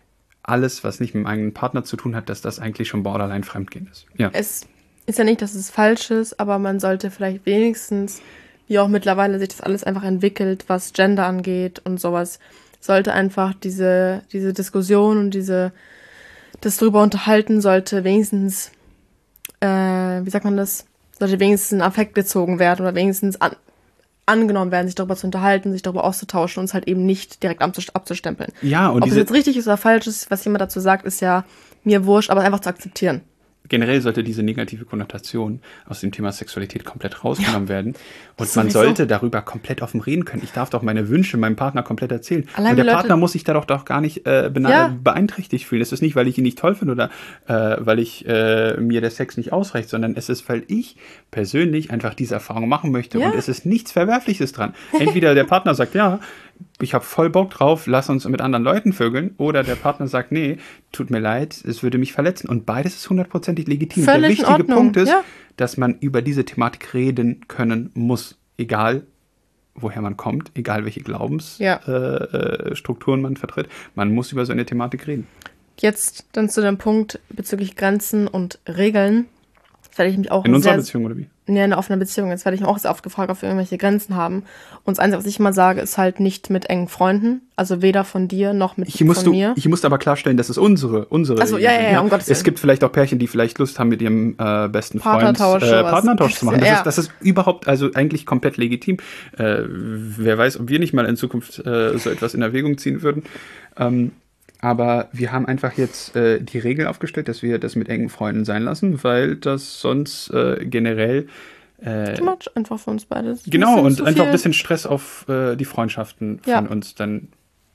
alles, was nicht mit dem eigenen Partner zu tun hat, dass das eigentlich schon borderline Fremdgehen ist. Ja. Es ist ja nicht, dass es falsch ist, aber man sollte vielleicht wenigstens, wie auch mittlerweile sich das alles einfach entwickelt, was Gender angeht und sowas, sollte einfach diese, diese Diskussion und diese, das drüber unterhalten, sollte wenigstens, äh, wie sagt man das, sollte wenigstens in Affekt gezogen werden oder wenigstens an, angenommen werden, sich darüber zu unterhalten, sich darüber auszutauschen und es halt eben nicht direkt abzustempeln. Ja, und ob diese, es jetzt richtig ist oder falsch ist, was jemand dazu sagt, ist ja mir wurscht, aber einfach zu akzeptieren. Generell sollte diese negative Konnotation aus dem Thema Sexualität komplett rausgenommen ja, werden. Und man sowieso. sollte darüber komplett offen reden können. Ich darf doch meine Wünsche meinem Partner komplett erzählen. Allein und der die Leute- Partner muss sich da doch, doch gar nicht äh, bena- Ja. beeinträchtigt fühlen. Es ist nicht, weil ich ihn nicht toll finde oder äh, weil ich äh, mir der Sex nicht ausreicht, sondern es ist, weil ich persönlich einfach diese Erfahrung machen möchte. Ja. Und es ist nichts Verwerfliches dran. Entweder der Partner sagt, ja, ich habe voll Bock drauf, lass uns mit anderen Leuten vögeln. Oder der Partner sagt, nee, tut mir leid, es würde mich verletzen. Und beides ist hundertprozentig legitim. Völlig Der in wichtige Ordnung, Punkt ist, ja. dass man über diese Thematik reden können muss. Egal, woher man kommt, egal welche Ja. Glaubensstrukturen äh, Strukturen man vertritt. Man muss über so eine Thematik reden. Jetzt dann zu dem Punkt bezüglich Grenzen und Regeln. Jetzt werde ich mich auch In unserer sehr, Beziehung, oder wie? Nee, in einer offenen Beziehung. Jetzt werde ich mich auch sehr oft gefragt, ob wir irgendwelche Grenzen haben. Und das Einzige, was ich immer sage, ist halt nicht mit engen Freunden. Also weder von dir noch mit Ich musst, von du, mir. ich musste aber klarstellen, dass es unsere, unsere Ach so, ja, Regeln ja, sind, ja, um Gottes Willen. Es gibt vielleicht auch Pärchen, die vielleicht Lust haben, mit ihrem äh, besten Freund Partnertausch, äh, sowas. Partnertausch zu machen. Das, Ja. ist, das ist überhaupt, also eigentlich komplett legitim. Äh, wer weiß, ob wir nicht mal in Zukunft äh, so etwas in Erwägung ziehen würden. Ähm, aber wir haben einfach jetzt äh, die Regel aufgestellt, dass wir das mit engen Freunden sein lassen, weil das sonst äh, generell äh, Too much einfach für uns beide. Das ist genau, bisschen und zu einfach ein viel bisschen Stress auf äh, die Freundschaften von Ja. uns dann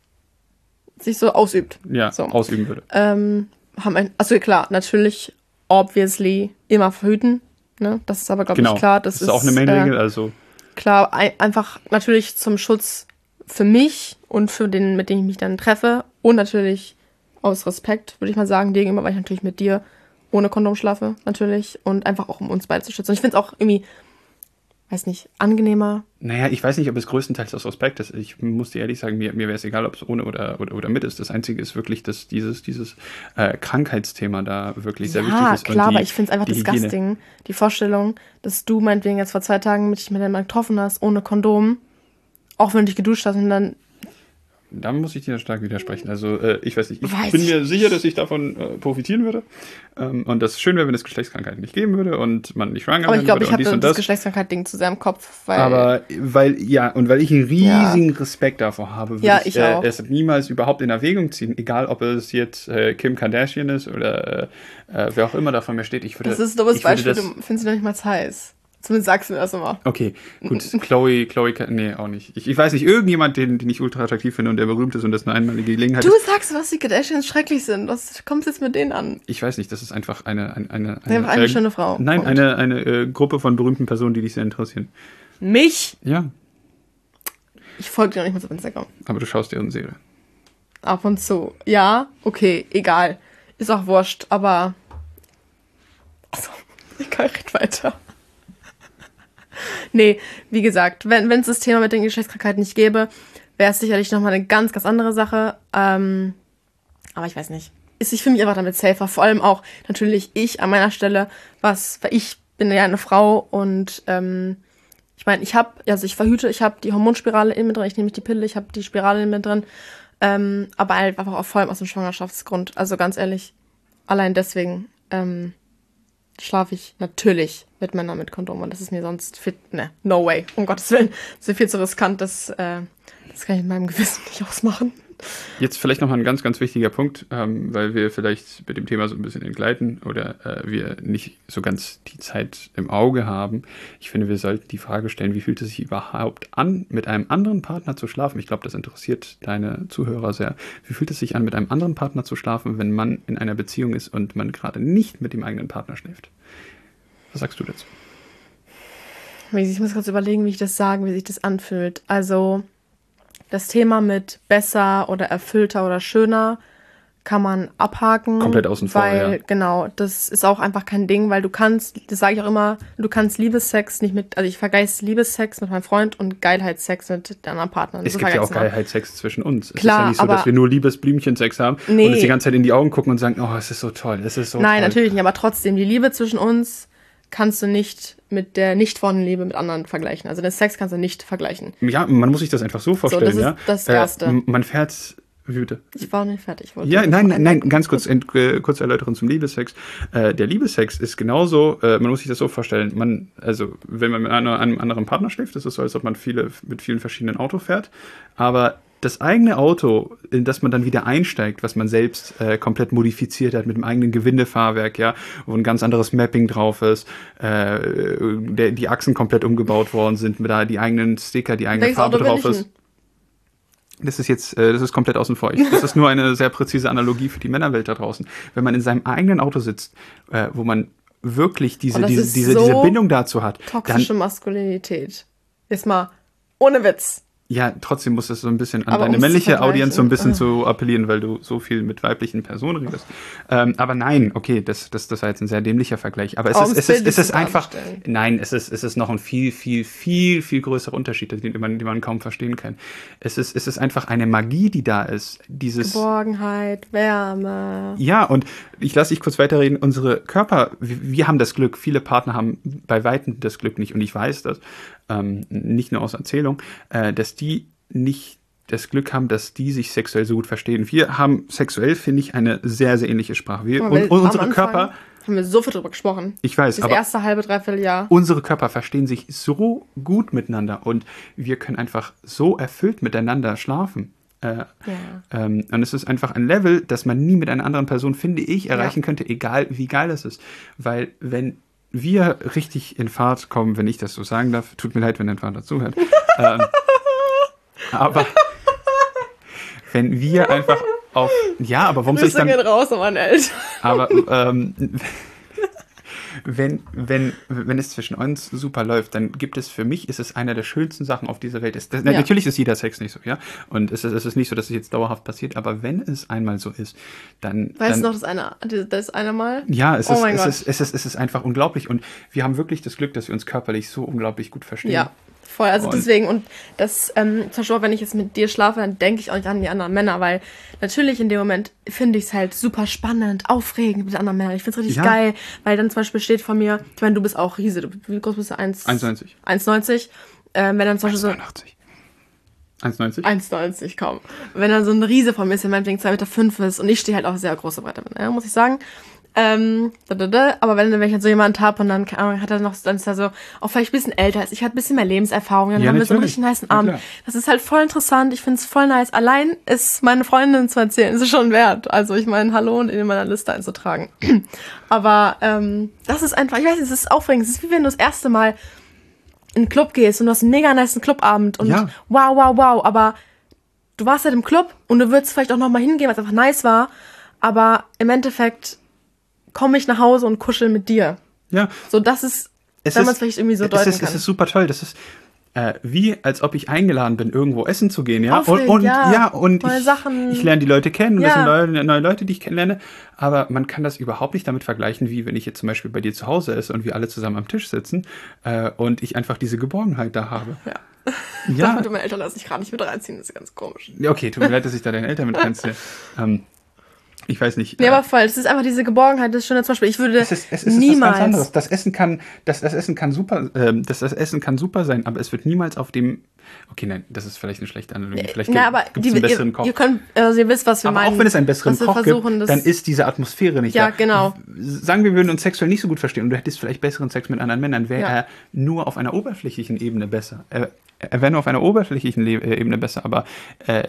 sich so ausübt. ja, So. ausüben würde. Ähm, haben ein, also klar, natürlich, obviously, immer verhüten. Ne? Das ist aber, glaube Genau, ich, klar. Das, das ist auch eine Main-Regel, also Klar, ein, einfach natürlich zum Schutz für mich und für den, mit dem ich mich dann treffe. Und natürlich aus Respekt, würde ich mal sagen, dir gegenüber, weil ich natürlich mit dir ohne Kondom schlafe, natürlich. Und einfach auch, um uns beide zu schützen. Und ich finde es auch irgendwie, weiß nicht, angenehmer. Naja, ich weiß nicht, ob es größtenteils aus Respekt ist. Ich muss dir ehrlich sagen, mir, mir wäre es egal, ob es ohne oder, oder, oder mit ist. Das Einzige ist wirklich, dass dieses, dieses äh, Krankheitsthema da wirklich sehr ja, wichtig ist. Ja, klar, und die, aber ich finde es einfach die disgusting, Hygiene. die Vorstellung, dass du meinetwegen jetzt vor zwei Tagen mit dich mit jemandem getroffen hast, ohne Kondom, auch wenn du dich geduscht hast und dann... Da muss ich dir stark widersprechen. Also äh, ich weiß nicht, ich weiß bin ich mir nicht. sicher, dass ich davon äh, profitieren würde. Ähm, und das schön wäre, wenn es Geschlechtskrankheiten nicht geben würde und man nicht schwanger Aber ich werden glaube, würde ich und habe dies und das, das. Geschlechtskrankheit-Ding zu sehr im Kopf, weil... Aber weil, ja, und weil ich einen riesigen ja. Respekt davor habe, würde Ja, ich, ich äh, auch. es niemals überhaupt in Erwägung ziehen, egal ob es jetzt äh, Kim Kardashian ist oder äh, wer auch immer da von mir steht. Ich würde, das ist ein dummes ich würde Beispiel, das, du findest ihn noch nicht mal heiß. Zumindest sagst du mir das immer. Okay, gut. Chloe, Chloe, nee, auch nicht. Ich, ich weiß nicht, irgendjemand, den, den ich ultra attraktiv finde und der berühmt ist und das eine einmalige Gelegenheit Du ist. sagst, was die Kardashians schrecklich sind. Was kommt jetzt mit denen an? Ich weiß nicht, das ist einfach eine... eine, eine, eine, eine, eine äh, schöne Frau. Nein, Punkt. eine, eine äh, Gruppe von berühmten Personen, die dich sehr interessieren. Mich? Ja. Ich folge dir noch nicht mal auf Instagram. Aber du schaust deren Serie. Ab und zu. Ja, okay, egal. Ist auch wurscht, aber... Achso, egal, red weiter. Nee, wie gesagt, wenn es das Thema mit den Geschlechtskrankheiten nicht gäbe, wäre es sicherlich nochmal eine ganz, ganz andere Sache. Ähm, aber ich weiß nicht. Ist, ich fühle mich einfach damit safer. Vor allem auch natürlich ich an meiner Stelle, was, weil ich bin ja eine Frau und ähm, ich meine, ich habe, also ich verhüte, ich habe die Hormonspirale in mir drin, ich nehme die Pille, ich habe die Spirale in mir drin, ähm, aber halt einfach auch vor allem aus dem Schwangerschaftsgrund. Also ganz ehrlich, allein deswegen ähm, schlafe ich natürlich mit Männern mit Kondom und das ist mir sonst fit, ne, no way, um Gottes Willen. Das ist viel zu riskant, das, äh, das kann ich in meinem Gewissen nicht ausmachen. Jetzt vielleicht nochmal ein ganz, ganz wichtiger Punkt, ähm, weil wir vielleicht mit dem Thema so ein bisschen entgleiten oder äh, wir nicht so ganz die Zeit im Auge haben. Ich finde, wir sollten die Frage stellen, wie fühlt es sich überhaupt an, mit einem anderen Partner zu schlafen? Ich glaube, das interessiert deine Zuhörer sehr. Wie fühlt es sich an, mit einem anderen Partner zu schlafen, wenn man in einer Beziehung ist und man gerade nicht mit dem eigenen Partner schläft? Was sagst du dazu? Ich muss kurz überlegen, wie ich das sage, wie sich das anfühlt. Also... Das Thema mit besser oder erfüllter oder schöner kann man abhaken. Komplett außen vor, weil, ja. Genau, das ist auch einfach kein Ding, weil du kannst, das sage ich auch immer, du kannst Liebessex nicht mit, also ich vergleiche Liebessex mit meinem Freund und Geilheitssex mit deinem Partner. Es so gibt ja auch immer. Geilheitssex zwischen uns. Es Klar, ist ja nicht so, aber dass wir nur Liebesblümchensex haben nee. und uns die ganze Zeit in die Augen gucken und sagen, oh, es ist so toll, es ist so Nein, toll. natürlich nicht, aber trotzdem, die Liebe zwischen uns kannst du nicht mit der nicht vorhandenen Liebe mit anderen vergleichen. Also den Sex kannst du nicht vergleichen. Ja, man muss sich das einfach so vorstellen. So, das ist ja? das Erste. Äh, man fährt... Wie bitte? Ich war nicht fertig. Ich wollte Ja, nein, nein, nein, ganz kurz, ent, äh, kurz Erläuterung zum Liebessex. Äh, der Liebessex ist genauso, äh, man muss sich das so vorstellen, man, also wenn man mit einer, einem anderen Partner schläft, ist es so, als ob man viele, mit vielen verschiedenen Autos fährt, aber das eigene Auto, in das man dann wieder einsteigt, was man selbst äh, komplett modifiziert hat mit dem eigenen Gewindefahrwerk, ja, wo ein ganz anderes Mapping drauf ist, äh, der, die Achsen komplett umgebaut worden sind, mit da die eigenen Sticker, die eigene Welches Farbe Auto bin drauf ich ist. Das ist jetzt, äh, das ist komplett außen vor. Ich, das ist nur eine sehr präzise Analogie für die Männerwelt da draußen. Wenn man in seinem eigenen Auto sitzt, äh, wo man wirklich diese, das diese, ist diese, so diese Bindung dazu hat, toxische dann, Maskulinität. Jetzt mal ohne Witz. ja, trotzdem muss es so ein bisschen an Aber deine um's zu männliche Audienz so ein bisschen vergleichen, zu appellieren, weil du so viel mit weiblichen Personen redest. Ähm, aber nein, okay, das, das, das war jetzt ein sehr dämlicher Vergleich. Aber es Aber ist, um's es ist, es bildlich ist zu einfach, darstellen. nein, es ist, es ist noch ein viel, viel, viel, viel größerer Unterschied, den man, den man kaum verstehen kann. Es ist, es ist einfach eine Magie, die da ist. Dieses, Geborgenheit, Wärme. ja, und ich lasse dich kurz weiterreden. Unsere Körper, wir, wir haben das Glück, viele Partner haben bei Weitem das Glück nicht, und ich weiß das, ähm, nicht nur aus Erzählung, äh, dass die nicht das Glück haben, dass die sich sexuell so gut verstehen. Wir haben sexuell, finde ich, eine sehr, sehr ähnliche Sprache. Wir, und, und unsere Am Anfang Körper, haben wir so viel drüber gesprochen. ich weiß, Das aber erste halbe, dreiviertel Jahr. unsere Körper verstehen sich so gut miteinander und wir können einfach so erfüllt miteinander schlafen. Äh, Ja. ähm, und es ist einfach ein Level, das man nie mit einer anderen Person, finde ich, erreichen Ja. könnte, egal wie geil es ist. Weil wenn wir richtig in Fahrt kommen, wenn ich das so sagen darf, tut mir leid, wenn dein Vater zuhört, ähm, aber wenn wir einfach auf, ja, aber warum soll ich Grüße dann, gehen raus an meine Eltern. aber ähm, wenn, wenn, wenn es zwischen uns super läuft, dann gibt es für mich, ist es einer der schönsten Sachen auf dieser Welt. Ist das, ja. Natürlich ist jeder Sex nicht so, ja. Und es ist, es ist nicht so, dass es jetzt dauerhaft passiert, aber wenn es einmal so ist, dann. Weißt du noch, das eine, das eine Mal? Ja, es, oh ist, mein es, Gott. ist, es, ist, es ist einfach unglaublich. Und wir haben wirklich das Glück, dass wir uns körperlich so unglaublich gut verstehen. Ja. Voll, also und deswegen, und das, ähm, zum Beispiel, wenn ich jetzt mit dir schlafe, dann denke ich auch nicht an die anderen Männer, weil natürlich in dem Moment finde ich es halt super spannend, aufregend mit anderen Männern. Ich finde es richtig ja. geil, weil dann zum Beispiel steht von mir, ich meine, du bist auch Riese, du, wie groß bist du? eins Komma neunzig. eins Komma neunzig. Ähm, wenn dann zum Beispiel eins Komma neunundachtzig. eins Komma neunzig? eins Komma neunzig, komm. Wenn dann so ein Riese von mir ist, der meinetwegen zwei Komma fünf Meter ist und ich stehe halt auf sehr große Bretter, ja, muss ich sagen. Ähm, da, da, da. Aber wenn, wenn ich dann so jemanden habe und dann hat er noch, dann ist er so auch vielleicht ein bisschen älter ist, ich hatte ein bisschen mehr Lebenserfahrung, dann ja, haben wir so einen richtig niceen Abend. Ja, das ist halt voll interessant, ich finde es voll nice. Allein ist meine Freundin zu erzählen, ist es schon wert. Also ich meine, hallo und in meiner Liste einzutragen. Aber ähm, das ist einfach, ich weiß nicht, es ist aufregend. Es ist wie wenn du das erste Mal in einen Club gehst und du hast einen mega niceen Clubabend und ja. wow, wow, wow. Aber du warst halt im Club und du würdest vielleicht auch nochmal hingehen, weil es einfach nice war. Aber im Endeffekt komme ich nach Hause und kuschel mit dir. Ja. So, das ist, es wenn man es vielleicht irgendwie so deuten es ist, kann. Es ist super toll. Das ist äh, wie, als ob ich eingeladen bin, irgendwo essen zu gehen, ja. Aufregend, und und ja, ja, und neue ich, Sachen. ich lerne die Leute kennen. Ja. Das sind neue, neue Leute, die ich kennenlerne. Aber man kann das überhaupt nicht damit vergleichen, wie wenn ich jetzt zum Beispiel bei dir zu Hause esse und wir alle zusammen am Tisch sitzen äh, und ich einfach diese Geborgenheit da habe. Ja. Ja. Damit meine Eltern lassen sich gerade nicht mit reinziehen, das ist ganz komisch. Okay, tut mir leid, dass ich da deine Eltern mit reinziehe. ähm, Ich weiß nicht. Nee, äh, aber voll. Es ist einfach diese Geborgenheit, das ist schon zum Beispiel. Ich würde es ist, es ist, niemals. Es ist was ganz anderes. Das Essen kann, das, das Essen kann super, äh, das, das Essen kann super sein, aber es wird niemals auf dem. Okay, nein, das ist vielleicht eine schlechte Analogie. Vielleicht Na, aber gibt es einen besseren ihr, Koch. Ihr könnt, also ihr wisst, was wir aber meinen. auch wenn es einen besseren Koch versuchen, gibt, dann ist diese Atmosphäre nicht ja, da. Ja, genau. Sagen wir, wir würden uns sexuell nicht so gut verstehen und du hättest vielleicht besseren Sex mit anderen Männern, wäre ja. er nur auf einer oberflächlichen Ebene besser. Er, er wäre nur auf einer oberflächlichen Le- Ebene besser, aber äh,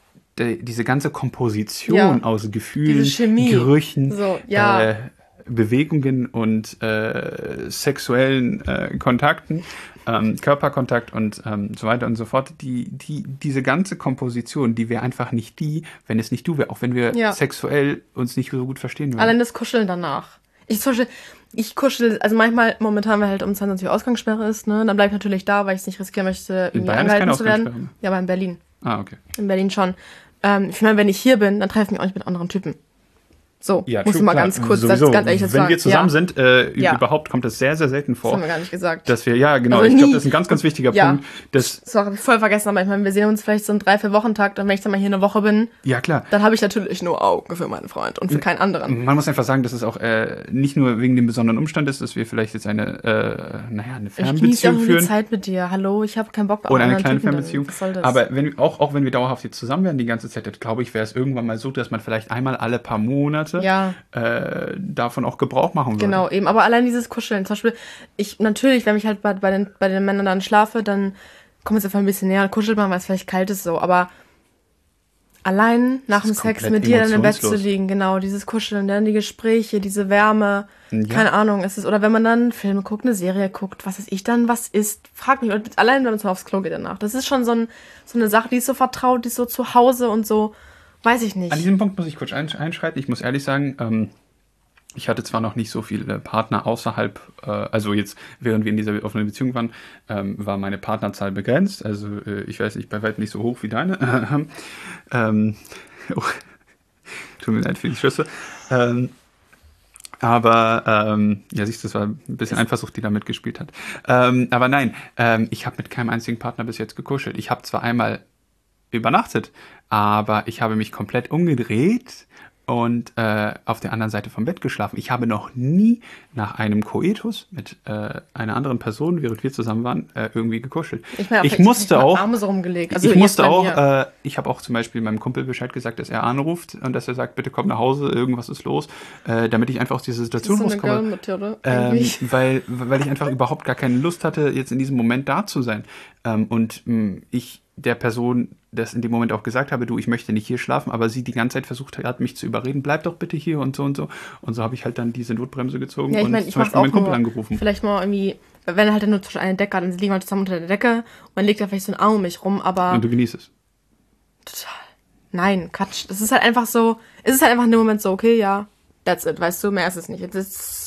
diese ganze Komposition ja. aus Gefühlen, Gerüchen, so, ja. äh, Bewegungen und äh, sexuellen äh, Kontakten, ähm, Körperkontakt und ähm, so weiter und so fort, die, die, diese ganze Komposition, die wäre einfach nicht die, wenn es nicht du wäre, auch wenn wir ja. sexuell uns nicht so gut verstehen würden. Allein das Kuscheln danach. Ich zum Beispiel, ich kuschel, also manchmal, momentan, weil halt um zweiundzwanzig Uhr Ausgangssperre ist, ne, dann bleib ich natürlich da, weil ich es nicht riskieren möchte, irgendwie angehalten zu werden. Ja, aber in Berlin. Ah, okay. In Berlin schon. Ähm, ich meine, wenn ich hier bin, dann treffe ich mich auch nicht mit anderen Typen. So, ja, muss ich mal klar. ganz kurz, Sowieso. das ganz ehrlich Wenn sagen. wir zusammen ja. sind, äh, ja. überhaupt kommt es sehr, sehr selten vor. Das haben wir gar nicht gesagt. Dass wir, ja, genau, also ich glaube, das ist ein ganz, ganz wichtiger ja. Punkt. Dass das habe ich voll vergessen, aber ich meine, wir sehen uns vielleicht so einen drei, vier Wochentakt und wenn ich dann mal hier eine Woche bin, ja, klar. dann habe ich natürlich nur Augen für meinen Freund und für keinen anderen. Man muss einfach sagen, dass es auch äh, nicht nur wegen dem besonderen Umstand ist, dass wir vielleicht jetzt eine, äh, naja, eine Fernbeziehung ich genieße auch führen. Die Zeit mit dir. Hallo, ich habe keinen Bock auf Oder eine anderen kleine Typen, Fernbeziehung. Was soll das? Aber wenn, auch, auch wenn wir dauerhaft jetzt zusammen wären die ganze Zeit, glaube ich, wäre es irgendwann mal so, dass man vielleicht einmal alle paar Monate ja. äh, davon auch Gebrauch machen würde. Genau, eben. Aber allein dieses Kuscheln. Zum Beispiel, ich natürlich, wenn ich halt bei, bei, den, bei den Männern dann schlafe, dann kommt es einfach ein bisschen näher und kuschelt man, weil es vielleicht kalt ist so. Aber allein nach dem Sex mit dir dann im Bett zu liegen, genau, dieses Kuscheln, dann die Gespräche, diese Wärme, ja. keine Ahnung, ist es, oder wenn man dann Filme guckt, eine Serie guckt, was ist ich dann, was ist, frag mich, allein wenn man so aufs Klo geht danach. Das ist schon so, ein, so eine Sache, die ist so vertraut, die ist so zu Hause und so, weiß ich nicht. An diesem Punkt muss ich kurz einschreiten. Ich muss ehrlich sagen, ähm, ich hatte zwar noch nicht so viele Partner außerhalb, äh, also jetzt, während wir in dieser offenen Beziehung waren, ähm, war meine Partnerzahl begrenzt. Also äh, ich weiß nicht, bei weitem nicht so hoch wie deine. ähm, oh, tut mir leid für die Schüsse. Ähm, aber, ähm, ja, siehst du, das war ein bisschen Eifersucht, die da mitgespielt hat. Ähm, aber nein, ähm, ich habe mit keinem einzigen Partner bis jetzt gekuschelt. Ich habe zwar einmal übernachtet, aber ich habe mich komplett umgedreht und äh, auf der anderen Seite vom Bett geschlafen. Ich habe noch nie nach einem Koitus mit äh, einer anderen Person, während wir zusammen waren, äh, irgendwie gekuschelt. Ich, mein, ich musste ich auch, Arme so rumgelegt. Also ich musste auch, äh, ich habe auch zum Beispiel meinem Kumpel Bescheid gesagt, dass er anruft und dass er sagt, bitte komm nach Hause, irgendwas ist los, äh, damit ich einfach aus dieser Situation das ist so rauskomme. Methode, ähm, weil, weil ich einfach überhaupt gar keine Lust hatte, jetzt in diesem Moment da zu sein. Ähm, und mh, ich der Person das in dem Moment auch gesagt habe, du, ich möchte nicht hier schlafen, aber sie die ganze Zeit versucht hat, mich zu überreden, bleib doch bitte hier und so und so. Und so habe ich halt dann diese Notbremse gezogen ja, ich und mein, ich zum Beispiel meinen Kumpel angerufen. Vielleicht mal irgendwie, wenn er halt nur zwischen einer Decke hat, dann liegen wir zusammen unter der Decke und man legt da vielleicht so einen Arm um mich rum, aber... Und du genießt es. Total. Nein, Quatsch. Das ist halt einfach so, es ist halt einfach in dem Moment so, okay, ja, that's it, weißt du, mehr ist es nicht. Es ist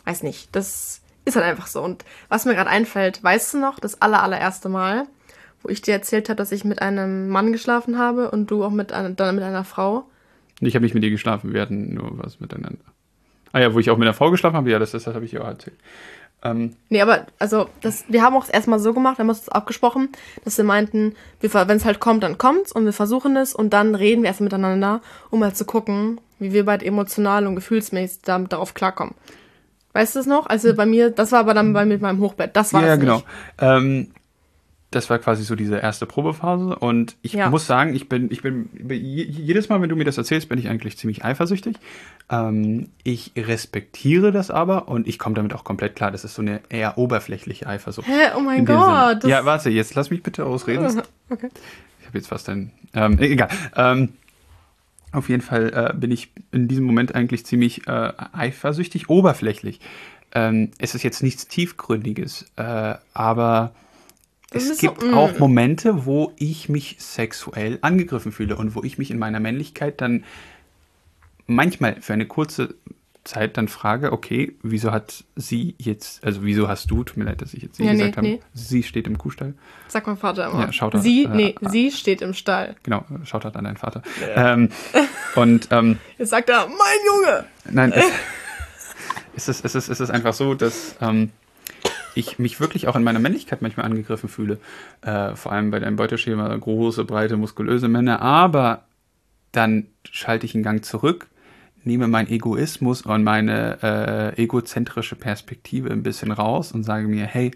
weiß nicht, das ist halt einfach so. Und was mir gerade einfällt, weißt du noch, das aller, allererste Mal, wo ich dir erzählt habe, dass ich mit einem Mann geschlafen habe und du auch mit einer, dann mit einer Frau? Ich habe nicht mit dir geschlafen, wir hatten nur was miteinander. Ah ja, wo ich auch mit einer Frau geschlafen habe, ja, das, das habe ich ja auch erzählt. Ähm, nee, aber also das, wir haben auch erstmal so gemacht, wir haben uns abgesprochen, dass wir meinten, wenn es halt kommt, dann kommt's und wir versuchen es und dann reden wir erst miteinander, um halt zu gucken, wie wir beide emotional und gefühlsmäßig damit, darauf klarkommen. Weißt du es noch? Also bei mir, das war aber dann bei mir mit meinem Hochbett, das war ja, es genau. nicht. Ähm, das war quasi so diese erste Probephase und ich Ja. muss sagen, ich bin, ich bin, jedes Mal, wenn du mir das erzählst, bin ich eigentlich ziemlich eifersüchtig. Ähm, ich respektiere das aber und ich komme damit auch komplett klar. Das ist so eine eher oberflächliche Eifersucht. Hä? Oh mein In dem Gott. Sinne. Ja, warte, jetzt lass mich bitte ausreden. Okay. Ich habe jetzt fast ein, ähm, egal. Ähm, auf jeden Fall äh, bin ich in diesem Moment eigentlich ziemlich äh, eifersüchtig, oberflächlich. Ähm, es ist jetzt nichts Tiefgründiges, äh, aber Das es ist so, gibt mm. auch Momente, wo ich mich sexuell angegriffen fühle und wo ich mich in meiner Männlichkeit dann manchmal für eine kurze Zeit dann frage, okay, wieso hat sie jetzt, also wieso hast du, tut mir leid, dass ich jetzt sie Ja, nee, gesagt habe, nee. sie steht im Kuhstall. Sag mein Vater immer. Ja, Shoutout, sie, äh, nee, äh, sie steht im Stall. Genau, schaut halt an deinen Vater. Ähm, und ähm, Jetzt sagt er, mein Junge. nein, es, es, ist, es, ist, es ist einfach so, dass ähm, ich mich wirklich auch in meiner Männlichkeit manchmal angegriffen fühle. Äh, vor allem bei deinem Beuteschema, große, breite, muskulöse Männer. Aber dann schalte ich einen Gang zurück, nehme meinen Egoismus und meine äh, egozentrische Perspektive ein bisschen raus und sage mir, hey,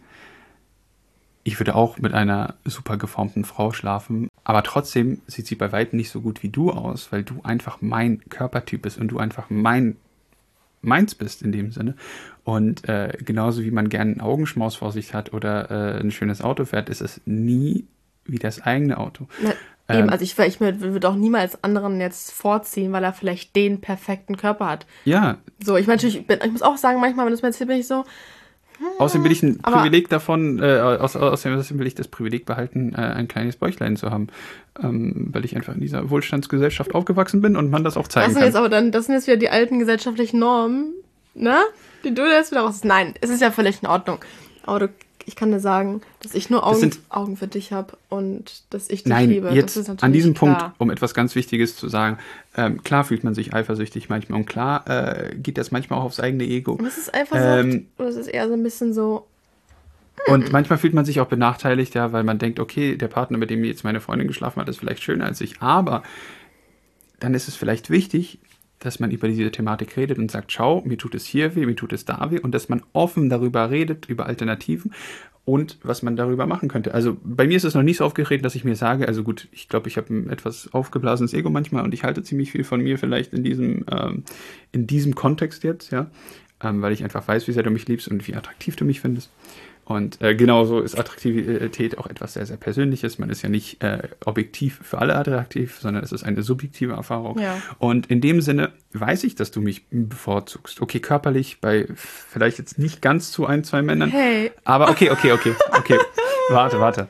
ich würde auch mit einer super geformten Frau schlafen, aber trotzdem sieht sie bei weitem nicht so gut wie du aus, weil du einfach mein Körpertyp bist und du einfach mein meins bist in dem Sinne. Und äh, genauso wie man gerne einen Augenschmaus vor sich hat oder äh, ein schönes Auto fährt, ist es nie wie das eigene Auto. Na, Ähm, eben, also ich, ich würde auch niemals anderen jetzt vorziehen, weil er vielleicht den perfekten Körper hat. Ja, So, ich meine, natürlich, ich, bin, ich muss auch sagen, manchmal, wenn du es mir erzählst, bin ich so, außerdem will ich ein Aber- Privileg davon, äh, aus, außerdem will ich das Privileg behalten, äh, ein kleines Bäuchlein zu haben, ähm, weil ich einfach in dieser Wohlstandsgesellschaft aufgewachsen bin und man das auch zeigen das sind kann. jetzt aber dann, das sind jetzt wieder die alten gesellschaftlichen Normen, ne? Die du jetzt wieder raus. Nein, es ist ja völlig in Ordnung. Aber du, ich kann dir sagen, dass ich nur Augen, sind- Augen für dich habe und dass ich dich Nein, liebe. jetzt das ist natürlich an diesem klar. Punkt, um etwas ganz Wichtiges zu sagen, ähm, klar fühlt man sich eifersüchtig manchmal und klar äh, geht das manchmal auch aufs eigene Ego. Und es ist einfach so, Ähm, oder es ist eher so ein bisschen so, Und manchmal fühlt man sich auch benachteiligt, ja, weil man denkt, okay, der Partner, mit dem jetzt meine Freundin geschlafen hat, ist vielleicht schöner als ich. Aber dann ist es vielleicht wichtig, dass man über diese Thematik redet und sagt, schau, mir tut es hier weh, mir tut es da weh. Und dass man offen darüber redet, über Alternativen und was man darüber machen könnte. Also bei mir ist es noch nicht so aufgetreten, dass ich mir sage, also gut, ich glaube, ich habe ein etwas aufgeblasenes Ego manchmal und ich halte ziemlich viel von mir vielleicht in diesem, ähm, in diesem Kontext jetzt, ja, ähm, weil ich einfach weiß, wie sehr du mich liebst und wie attraktiv du mich findest. Und äh, genauso ist Attraktivität auch etwas sehr, sehr Persönliches. Man ist ja nicht äh, objektiv für alle attraktiv, sondern es ist eine subjektive Erfahrung. Ja. Und in dem Sinne weiß ich, dass du mich bevorzugst. Okay, körperlich, bei vielleicht jetzt nicht ganz zu ein, zwei Männern. hey, Aber okay, okay, okay, okay. Warte, warte.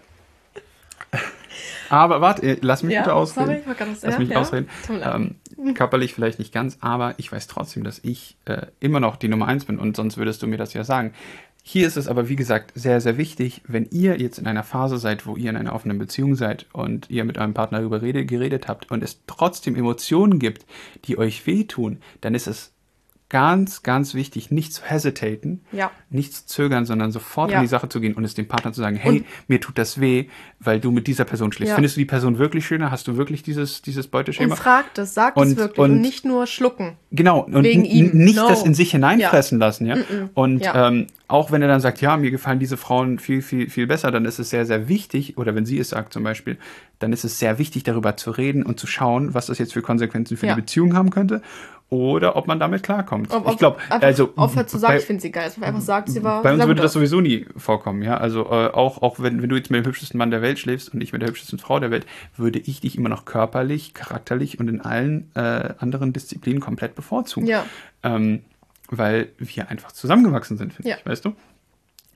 Aber warte, lass mich ja, bitte ausreden. sorry, ich war gerade was- Lass ja, mich ja. ausreden. Tut mir leid. Ähm, körperlich vielleicht nicht ganz, aber ich weiß trotzdem, dass ich äh, immer noch die Nummer eins bin und sonst würdest du mir das ja sagen. Hier ist es aber, wie gesagt, sehr, sehr wichtig, wenn ihr jetzt in einer Phase seid, wo ihr in einer offenen Beziehung seid und ihr mit eurem Partner darüber rede, geredet habt und es trotzdem Emotionen gibt, die euch wehtun, dann ist es ganz, ganz wichtig, nicht zu hesitaten, Ja. nicht zu zögern, sondern sofort Ja. an die Sache zu gehen und es dem Partner zu sagen, hey, Und- mir tut das weh, weil du mit dieser Person schläfst. Ja. Findest du die Person wirklich schöner? Hast du wirklich dieses, dieses Beuteschema? Und fragt es, sagt Und- es wirklich und, und- nicht nur schlucken. Genau, und Wegen n- ihm. nicht No. das in sich hineinfressen lassen, ja. Und Ja. ähm, auch wenn er dann sagt, ja, mir gefallen diese Frauen viel, viel, viel besser, dann ist es sehr, sehr wichtig, oder wenn sie es sagt zum Beispiel, dann ist es sehr wichtig, darüber zu reden und zu schauen, was das jetzt für Konsequenzen für Ja. die Beziehung haben könnte oder ob man damit klarkommt. Ob, ob, ich glaube, einfach also aufhört zu sagen, bei- ich finde sie geil. Dass man einfach sagt, sie war bei uns sah würde gut das aus. sowieso nie vorkommen, ja. Also äh, auch, auch wenn, wenn du jetzt mit dem hübschesten Mann der Welt schläfst und ich mit der hübschesten Frau der Welt, würde ich dich immer noch körperlich, charakterlich und in allen äh, anderen Disziplinen komplett bevorzugen. Ja. Ähm, weil wir einfach zusammengewachsen sind, finde Ja. ich, weißt du?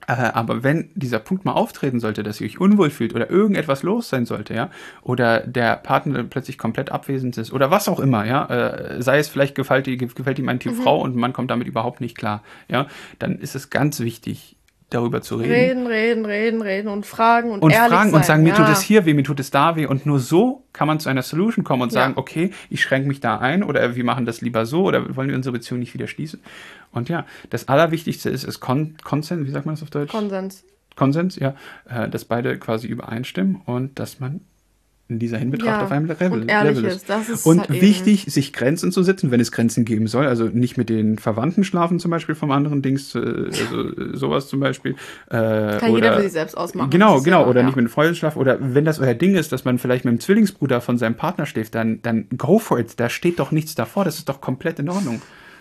Äh, aber wenn dieser Punkt mal auftreten sollte, dass ihr euch unwohl fühlt oder irgendetwas los sein sollte, ja, oder der Partner plötzlich komplett abwesend ist oder was auch immer, ja, äh, sei es vielleicht gefällt, gefällt ihm ein Typ mhm. Frau und man kommt damit überhaupt nicht klar, ja, dann ist es ganz wichtig, darüber zu reden. Reden, reden, reden, reden und fragen und, und ehrlich fragen sein. Und sagen, ja. mir tut es hier weh, mir tut es da weh. Und nur so kann man zu einer Solution kommen und ja. sagen, okay, ich schränke mich da ein oder wir machen das lieber so oder wollen wir unsere Beziehung nicht wieder schließen. Und ja, das Allerwichtigste ist, ist Kon- Konsens, wie sagt man das auf Deutsch? Konsens. Konsens, ja, äh, dass beide quasi übereinstimmen und dass man in dieser Hinbetracht ja, auf einem Level, und ehrlich Level ist. ist. Das ist und halt wichtig, sich Grenzen zu setzen, wenn es Grenzen geben soll. Also nicht mit den Verwandten schlafen zum Beispiel vom anderen Dings, äh, also sowas zum Beispiel. Äh, Kann oder, jeder für sich selbst ausmachen. Genau, genau. Ja, oder ja. nicht mit dem Freund schlafen. Oder wenn das euer Ding ist, dass man vielleicht mit dem Zwillingsbruder von seinem Partner schläft, dann, dann go for it. Da steht doch nichts davor. Das ist doch komplett in Ordnung.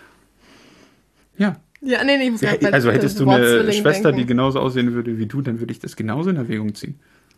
Ja. Ja, nee, nee, ich muss ja, halt Also hättest du eine Schwester, denken. die genauso aussehen würde wie du, dann würde ich das genauso in Erwägung ziehen.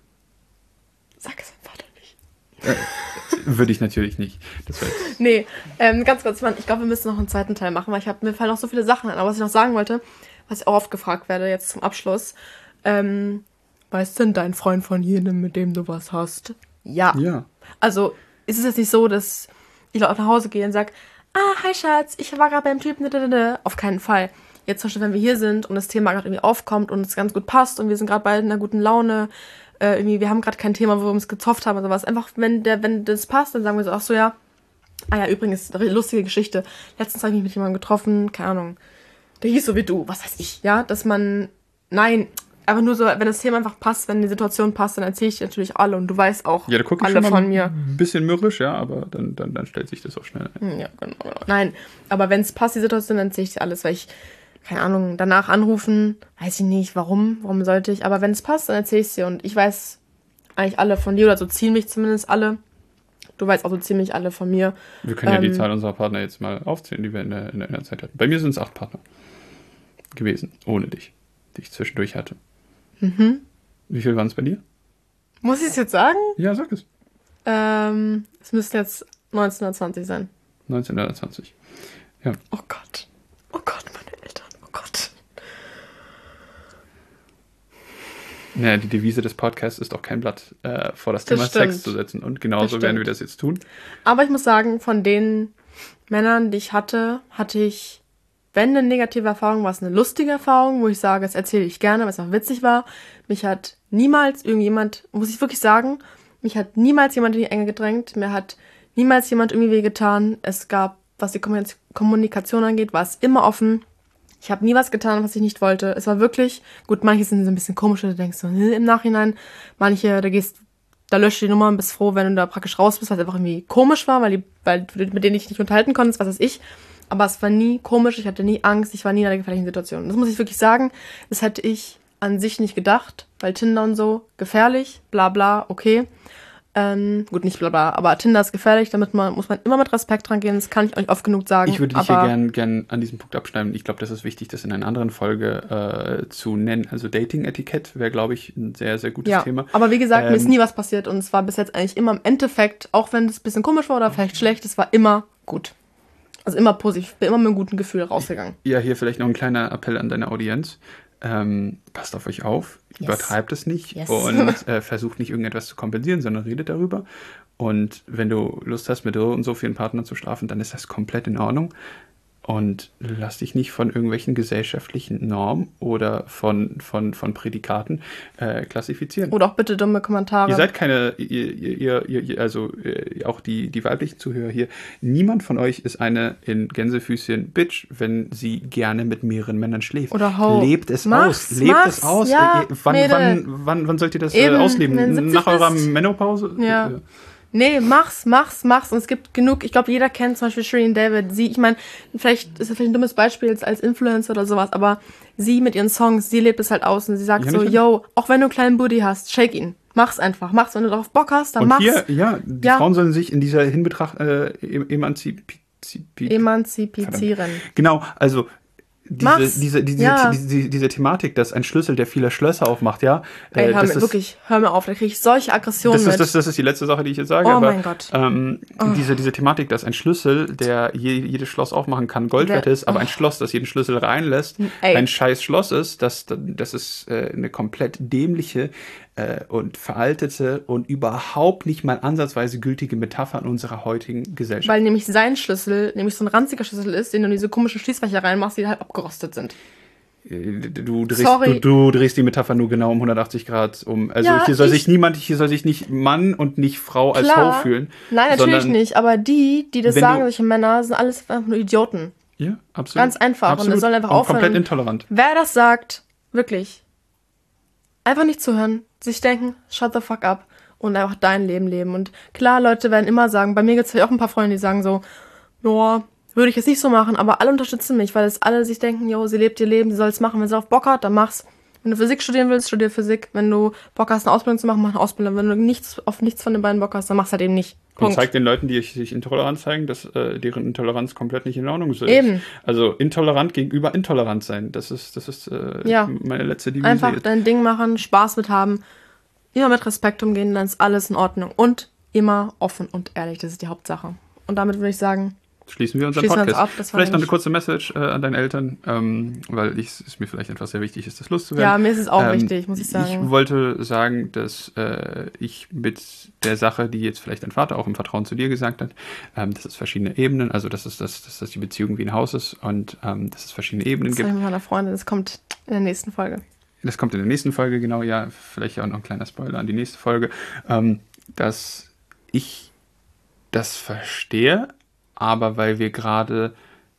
Sag es deinem Vater nicht. Äh, würde ich natürlich nicht. Das war jetzt nee, ähm, ganz kurz, Mann, ich glaube, wir müssen noch einen zweiten Teil machen, weil ich hab, mir fallen noch so viele Sachen an. Aber was ich noch sagen wollte, was ich auch oft gefragt werde, jetzt zum Abschluss, ähm, weißt denn dein Freund von jenem, mit dem du was hast? Ja. Ja. Also, ist es jetzt nicht so, dass ich nach Hause gehe und sage, ah, hi Schatz, ich war gerade beim Typen, auf keinen Fall. Jetzt zum Beispiel, wenn wir hier sind und das Thema gerade irgendwie aufkommt und es ganz gut passt und wir sind gerade beide in einer guten Laune, äh, irgendwie, wir haben gerade kein Thema, wo wir uns gezofft haben oder sowas. Einfach, wenn der, wenn das passt, dann sagen wir so, ach so, ja. Ah ja, übrigens, eine lustige Geschichte. Letztens habe ich mich mit jemandem getroffen, keine Ahnung, der hieß so wie du, was weiß ich, ja, dass man, nein, aber nur so, wenn das Thema einfach passt, wenn die Situation passt, dann erzähle ich dir natürlich alle und du weißt auch ja, da guck ich alle schon mal von mir. Ein bisschen mürrisch, ja, aber dann, dann, dann stellt sich das auch schnell ein. Ja, genau, genau. Nein, aber wenn es passt, die Situation, dann erzähle ich dir alles, weil ich, keine Ahnung, danach anrufen, weiß ich nicht, warum, warum sollte ich, aber wenn es passt, dann erzähle ich es dir und ich weiß eigentlich alle von dir oder so ziemlich zumindest alle. Du weißt auch so ziemlich alle von mir. Wir können ja ähm, die Zahl unserer Partner jetzt mal aufzählen, die wir in der, in der, in der Zeit hatten. Bei mir sind es acht Partner gewesen, ohne dich, die ich zwischendurch hatte. Mhm. Wie viel waren es bei dir? Muss ich es jetzt sagen? Ja, sag es. Ähm, es müsste jetzt neunzehnhundertzwanzig sein. neunzehnhundertzwanzig. Ja. Oh Gott. Oh Gott, meine Eltern. Oh Gott. Naja, die Devise des Podcasts ist auch kein Blatt äh, vor das, Das Thema stimmt. Sex zu setzen. Und genauso werden wir das jetzt tun. Aber ich muss sagen, von den Männern, die ich hatte, hatte ich, wenn eine negative Erfahrung, war es eine lustige Erfahrung, wo ich sage, das erzähle ich gerne, weil es auch witzig war. Mich hat niemals irgendjemand, muss ich wirklich sagen, mich hat niemals jemand in die Enge gedrängt. Mir hat niemals jemand irgendwie wehgetan. Es gab, was die Kommunikation angeht, war es immer offen. Ich habe nie was getan, was ich nicht wollte. Es war wirklich, gut, manche sind so ein bisschen komisch, da denkst du hm, im Nachhinein. Manche, da gehst, da löscht die Nummer und bist froh, wenn du da praktisch raus bist, weil es einfach irgendwie komisch war, weil, die, weil du mit denen ich nicht unterhalten konntest, was weiß ich. Aber es war nie komisch, ich hatte nie Angst, ich war nie in einer gefährlichen Situation. Das muss ich wirklich sagen, das hätte ich an sich nicht gedacht, weil Tinder und so, gefährlich, bla bla, okay. Ähm, gut, nicht bla bla, aber Tinder ist gefährlich, damit man, muss man immer mit Respekt dran gehen, das kann ich euch oft genug sagen. Ich würde dich aber hier gern, gern an diesem Punkt abschneiden. Ich glaube, das ist wichtig, das in einer anderen Folge äh, zu nennen. Also Dating-Etikett wäre, glaube ich, ein sehr, sehr gutes ja, Thema. Aber wie gesagt, ähm, mir ist nie was passiert und es war bis jetzt eigentlich immer im Endeffekt, auch wenn es ein bisschen komisch war oder vielleicht schlecht, es war immer gut. Also immer positiv, bin immer mit einem guten Gefühl rausgegangen. Ja, hier vielleicht noch ein kleiner Appell an deine Audienz. Ähm, passt auf euch auf, yes. Übertreibt es nicht yes. und äh, versucht nicht irgendetwas zu kompensieren, sondern redet darüber. Und wenn du Lust hast, mit so und so vielen Partnern zu schlafen, dann ist das komplett in Ordnung. Und lass dich nicht von irgendwelchen gesellschaftlichen Normen oder von, von, von Prädikaten äh, klassifizieren. Oder auch bitte dumme Kommentare. Ihr seid keine, ihr, ihr, ihr, also äh, auch die, die weiblichen Zuhörer hier, niemand von euch ist eine in Gänsefüßchen Bitch, wenn sie gerne mit mehreren Männern schläft. Oder Ho. Lebt es mach's, aus. Lebt mach's, es aus. Ja, äh, wann, wann, wann, wann sollt ihr das Eben, äh, ausleben? Nach eurer bist. Menopause? Ja. Äh, Nee, mach's, mach's, mach's. Und es gibt genug, ich glaube, jeder kennt zum Beispiel Shirin David. Sie, ich meine, vielleicht ist das vielleicht ein dummes Beispiel jetzt als Influencer oder sowas, aber sie mit ihren Songs, sie lebt es halt aus und sie sagt Ja, so, nicht- yo, auch wenn du einen kleinen Booty hast, shake ihn. Mach's einfach. Mach's, wenn du darauf Bock hast, dann Und mach's. hier, ja, die Ja. Frauen sollen sich in dieser Hinbetracht äh, em- emanzipieren. Emanzipieren. Genau, also diese, Mach's. diese, diese, Ja. diese, diese, diese Thematik, dass ein Schlüssel, der viele Schlösser aufmacht, ja. Ey, äh, hör das mir, ist, wirklich, hör mir auf, da kriege ich solche Aggressionen das ist, mit. das, das ist die letzte Sache, die ich jetzt sage. Oh aber, mein Gott. Ähm, Oh. diese, diese Thematik, dass ein Schlüssel, der je, jedes Schloss aufmachen kann, Gold wert Wer- ist, aber oh. ein Schloss, das jeden Schlüssel reinlässt, Ey. ein scheiß Schloss ist, das, das ist äh, eine komplett dämliche äh, und veraltete und überhaupt nicht mal ansatzweise gültige Metapher in unserer heutigen Gesellschaft. Weil nämlich sein Schlüssel, nämlich so ein ranziger Schlüssel ist, den du in diese komischen Schließfächer reinmachst, die halt abgerostet sind. Du drehst, Sorry. du, du drehst die Metapher nur genau um hundertachtzig Grad um. Also Ja, hier soll ich- sich niemand, hier soll sich nicht Mann und nicht Frau als Klar. Frau fühlen. Nein, natürlich sondern, nicht. Aber die, die das wenn sagen, du- solche Männer, sind alles einfach nur Idioten. Ja, absolut. Ganz einfach. Und Absolut. das soll einfach und aufhören. komplett intolerant. Wer das sagt, wirklich, einfach nicht zuhören, sich denken, shut the fuck up und einfach dein Leben leben. Und klar, Leute werden immer sagen, bei mir gibt es ja auch ein paar Freunde, die sagen so, ja, würde ich jetzt nicht so machen, aber alle unterstützen mich, weil es alle sich denken, jo, sie lebt ihr Leben, sie soll es machen. Wenn sie auf Bock hat, dann mach's. Wenn du Physik studieren willst, studier Physik. Wenn du Bock hast, eine Ausbildung zu machen, mach eine Ausbildung. Wenn du nichts, auf nichts von den beiden Bock hast, dann mach's halt eben nicht. Und Punkt. zeigt den Leuten, die sich intolerant zeigen, dass äh, deren Intoleranz komplett nicht in Ordnung ist. Eben. Also intolerant gegenüber intolerant sein. Das ist, das ist äh, Ja. meine letzte Devise. Einfach jetzt. dein Ding machen, Spaß mit haben, immer mit Respekt umgehen, dann ist alles in Ordnung. Und immer offen und ehrlich, das ist die Hauptsache. Und damit würde ich sagen, Schließen wir unseren Schließen wir uns Podcast. ab, das war Vielleicht noch eine nämlich- kurze Message äh, an deine Eltern, ähm, weil ich, es mir vielleicht einfach sehr wichtig ist, das ja, loszuwerden. mir ist es auch Ähm, wichtig, muss ich sagen. Ich wollte sagen, dass äh, ich mit der Sache, die jetzt vielleicht dein Vater auch im Vertrauen zu dir gesagt hat, ähm, dass es verschiedene Ebenen, also dass es dass, dass, dass die Beziehung wie ein Haus ist und ähm, dass es verschiedene Ebenen das gibt. sage ich mit meiner Freundin, das kommt in der nächsten Folge. Das kommt in der nächsten Folge, genau, ja, vielleicht auch noch ein kleiner Spoiler an die nächste Folge, ähm, dass ich das verstehe, aber weil wir gerade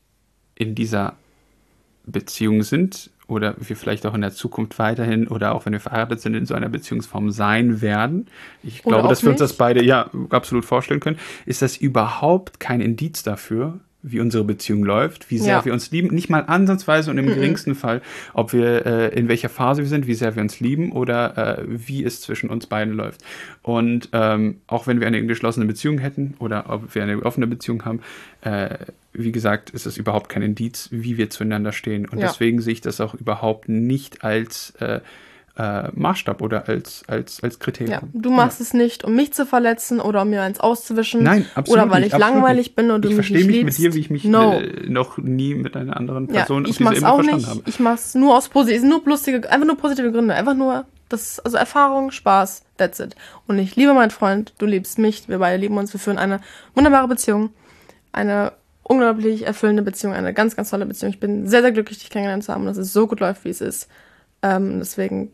in dieser Beziehung sind oder wir vielleicht auch in der Zukunft weiterhin oder auch wenn wir verheiratet sind, in so einer Beziehungsform sein werden, ich Oder glaube, auch dass wir uns nicht. das beide ja absolut vorstellen können, ist das überhaupt kein Indiz dafür, wie unsere Beziehung läuft, wie sehr Ja. wir uns lieben, nicht mal ansatzweise und im geringsten Fall, ob wir äh, in welcher Phase wir sind, wie sehr wir uns lieben oder äh, wie es zwischen uns beiden läuft. Und ähm, auch wenn wir eine geschlossene Beziehung hätten oder ob wir eine offene Beziehung haben, äh, wie gesagt, ist es überhaupt kein Indiz, wie wir zueinander stehen. Und Ja. deswegen sehe ich das auch überhaupt nicht als äh, äh, Maßstab oder als, als, als Ja, Kriterium. du machst es nicht, um mich zu verletzen oder um mir eins auszuwischen. Nein, absolut Oder weil nicht, ich absolut langweilig nicht. bin und du ich mich verstehe nicht mich liebst. mit dir, wie ich mich No. äh, noch nie mit einer anderen Ja, Person ich auf diese mach's Ebene auch verstanden nicht. habe. Ich mach's nur aus positiv, nur lustige, einfach nur positive Gründe. Einfach nur, das, also Erfahrung, Spaß, that's it. Und ich liebe meinen Freund, du liebst mich, wir beide lieben uns, wir führen eine wunderbare Beziehung. Eine unglaublich erfüllende Beziehung, eine ganz, ganz tolle Beziehung. Ich bin sehr, sehr glücklich, dich kennengelernt zu haben, dass es so gut läuft, wie es ist. Ähm, deswegen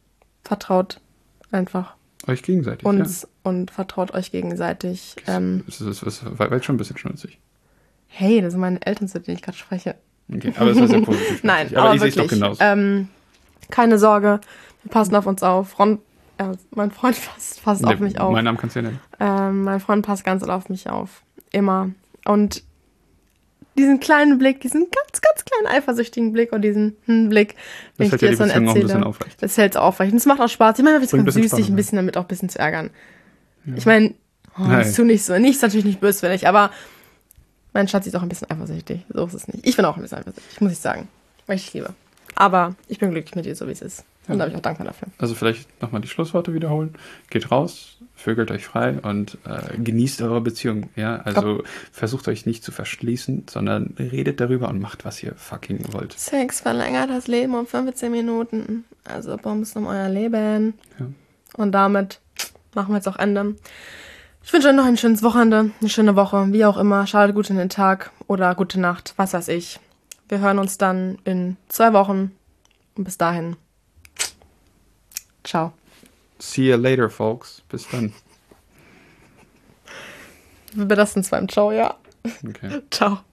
vertraut einfach Euch gegenseitig, uns und vertraut euch gegenseitig. ja. Ähm, Das ist, das ist, war war jetzt schon ein bisschen schnulzig. hey, das sind meine Eltern, zu denen ich gerade spreche. Okay, aber es war sehr positiv. Nein, schnulzig. aber, aber ich sehe es doch wirklich, genauso. ähm, keine Sorge, wir passen auf uns auf. Ron, äh, mein Freund passt, passt auf Nee, mich auf. Meinen Namen kannst du ja nennen. Ähm, mein Freund passt ganz doll auf mich auf. Immer. Und diesen kleinen Blick, diesen ganz, ganz kleinen eifersüchtigen Blick und diesen hm, Blick, wenn Das ich hält dir ja die jetzt dann Beziehung auch ein bisschen erzähle, aufrecht. das hält aufrecht. Und es macht auch Spaß. Ich meine, es Bringt ein ganz bisschen süß, dich Spannung, ein bisschen damit auch ein bisschen zu ärgern. Ja. Ich meine, oh, Nein. das tu nicht so. Nicht, ist natürlich nicht böswillig, aber mein Schatz ist auch ein bisschen eifersüchtig. So ist es nicht. Ich bin auch ein bisschen eifersüchtig, muss ich sagen. Weil ich dich liebe. Aber ich bin glücklich mit dir, so wie es ist. Und da bin ich auch dankbar dafür. Also vielleicht nochmal die Schlussworte wiederholen. Geht raus, vögelt euch frei und äh, genießt eure Beziehung. Ja, also versucht euch nicht zu verschließen, sondern redet darüber und macht, was ihr fucking wollt. Sex verlängert das Leben um fünfzehn Minuten. Also Bums um euer Leben. Ja. Und damit machen wir jetzt auch Ende. Ich wünsche euch noch ein schönes Wochenende, eine schöne Woche, wie auch immer. Schaltet gut in den Tag oder gute Nacht, was weiß ich. Wir hören uns dann in zwei Wochen. Und bis dahin. Ciao. See you later, folks. Bis dann. Wir belassen es beim Ciao, ja. Okay. Ciao.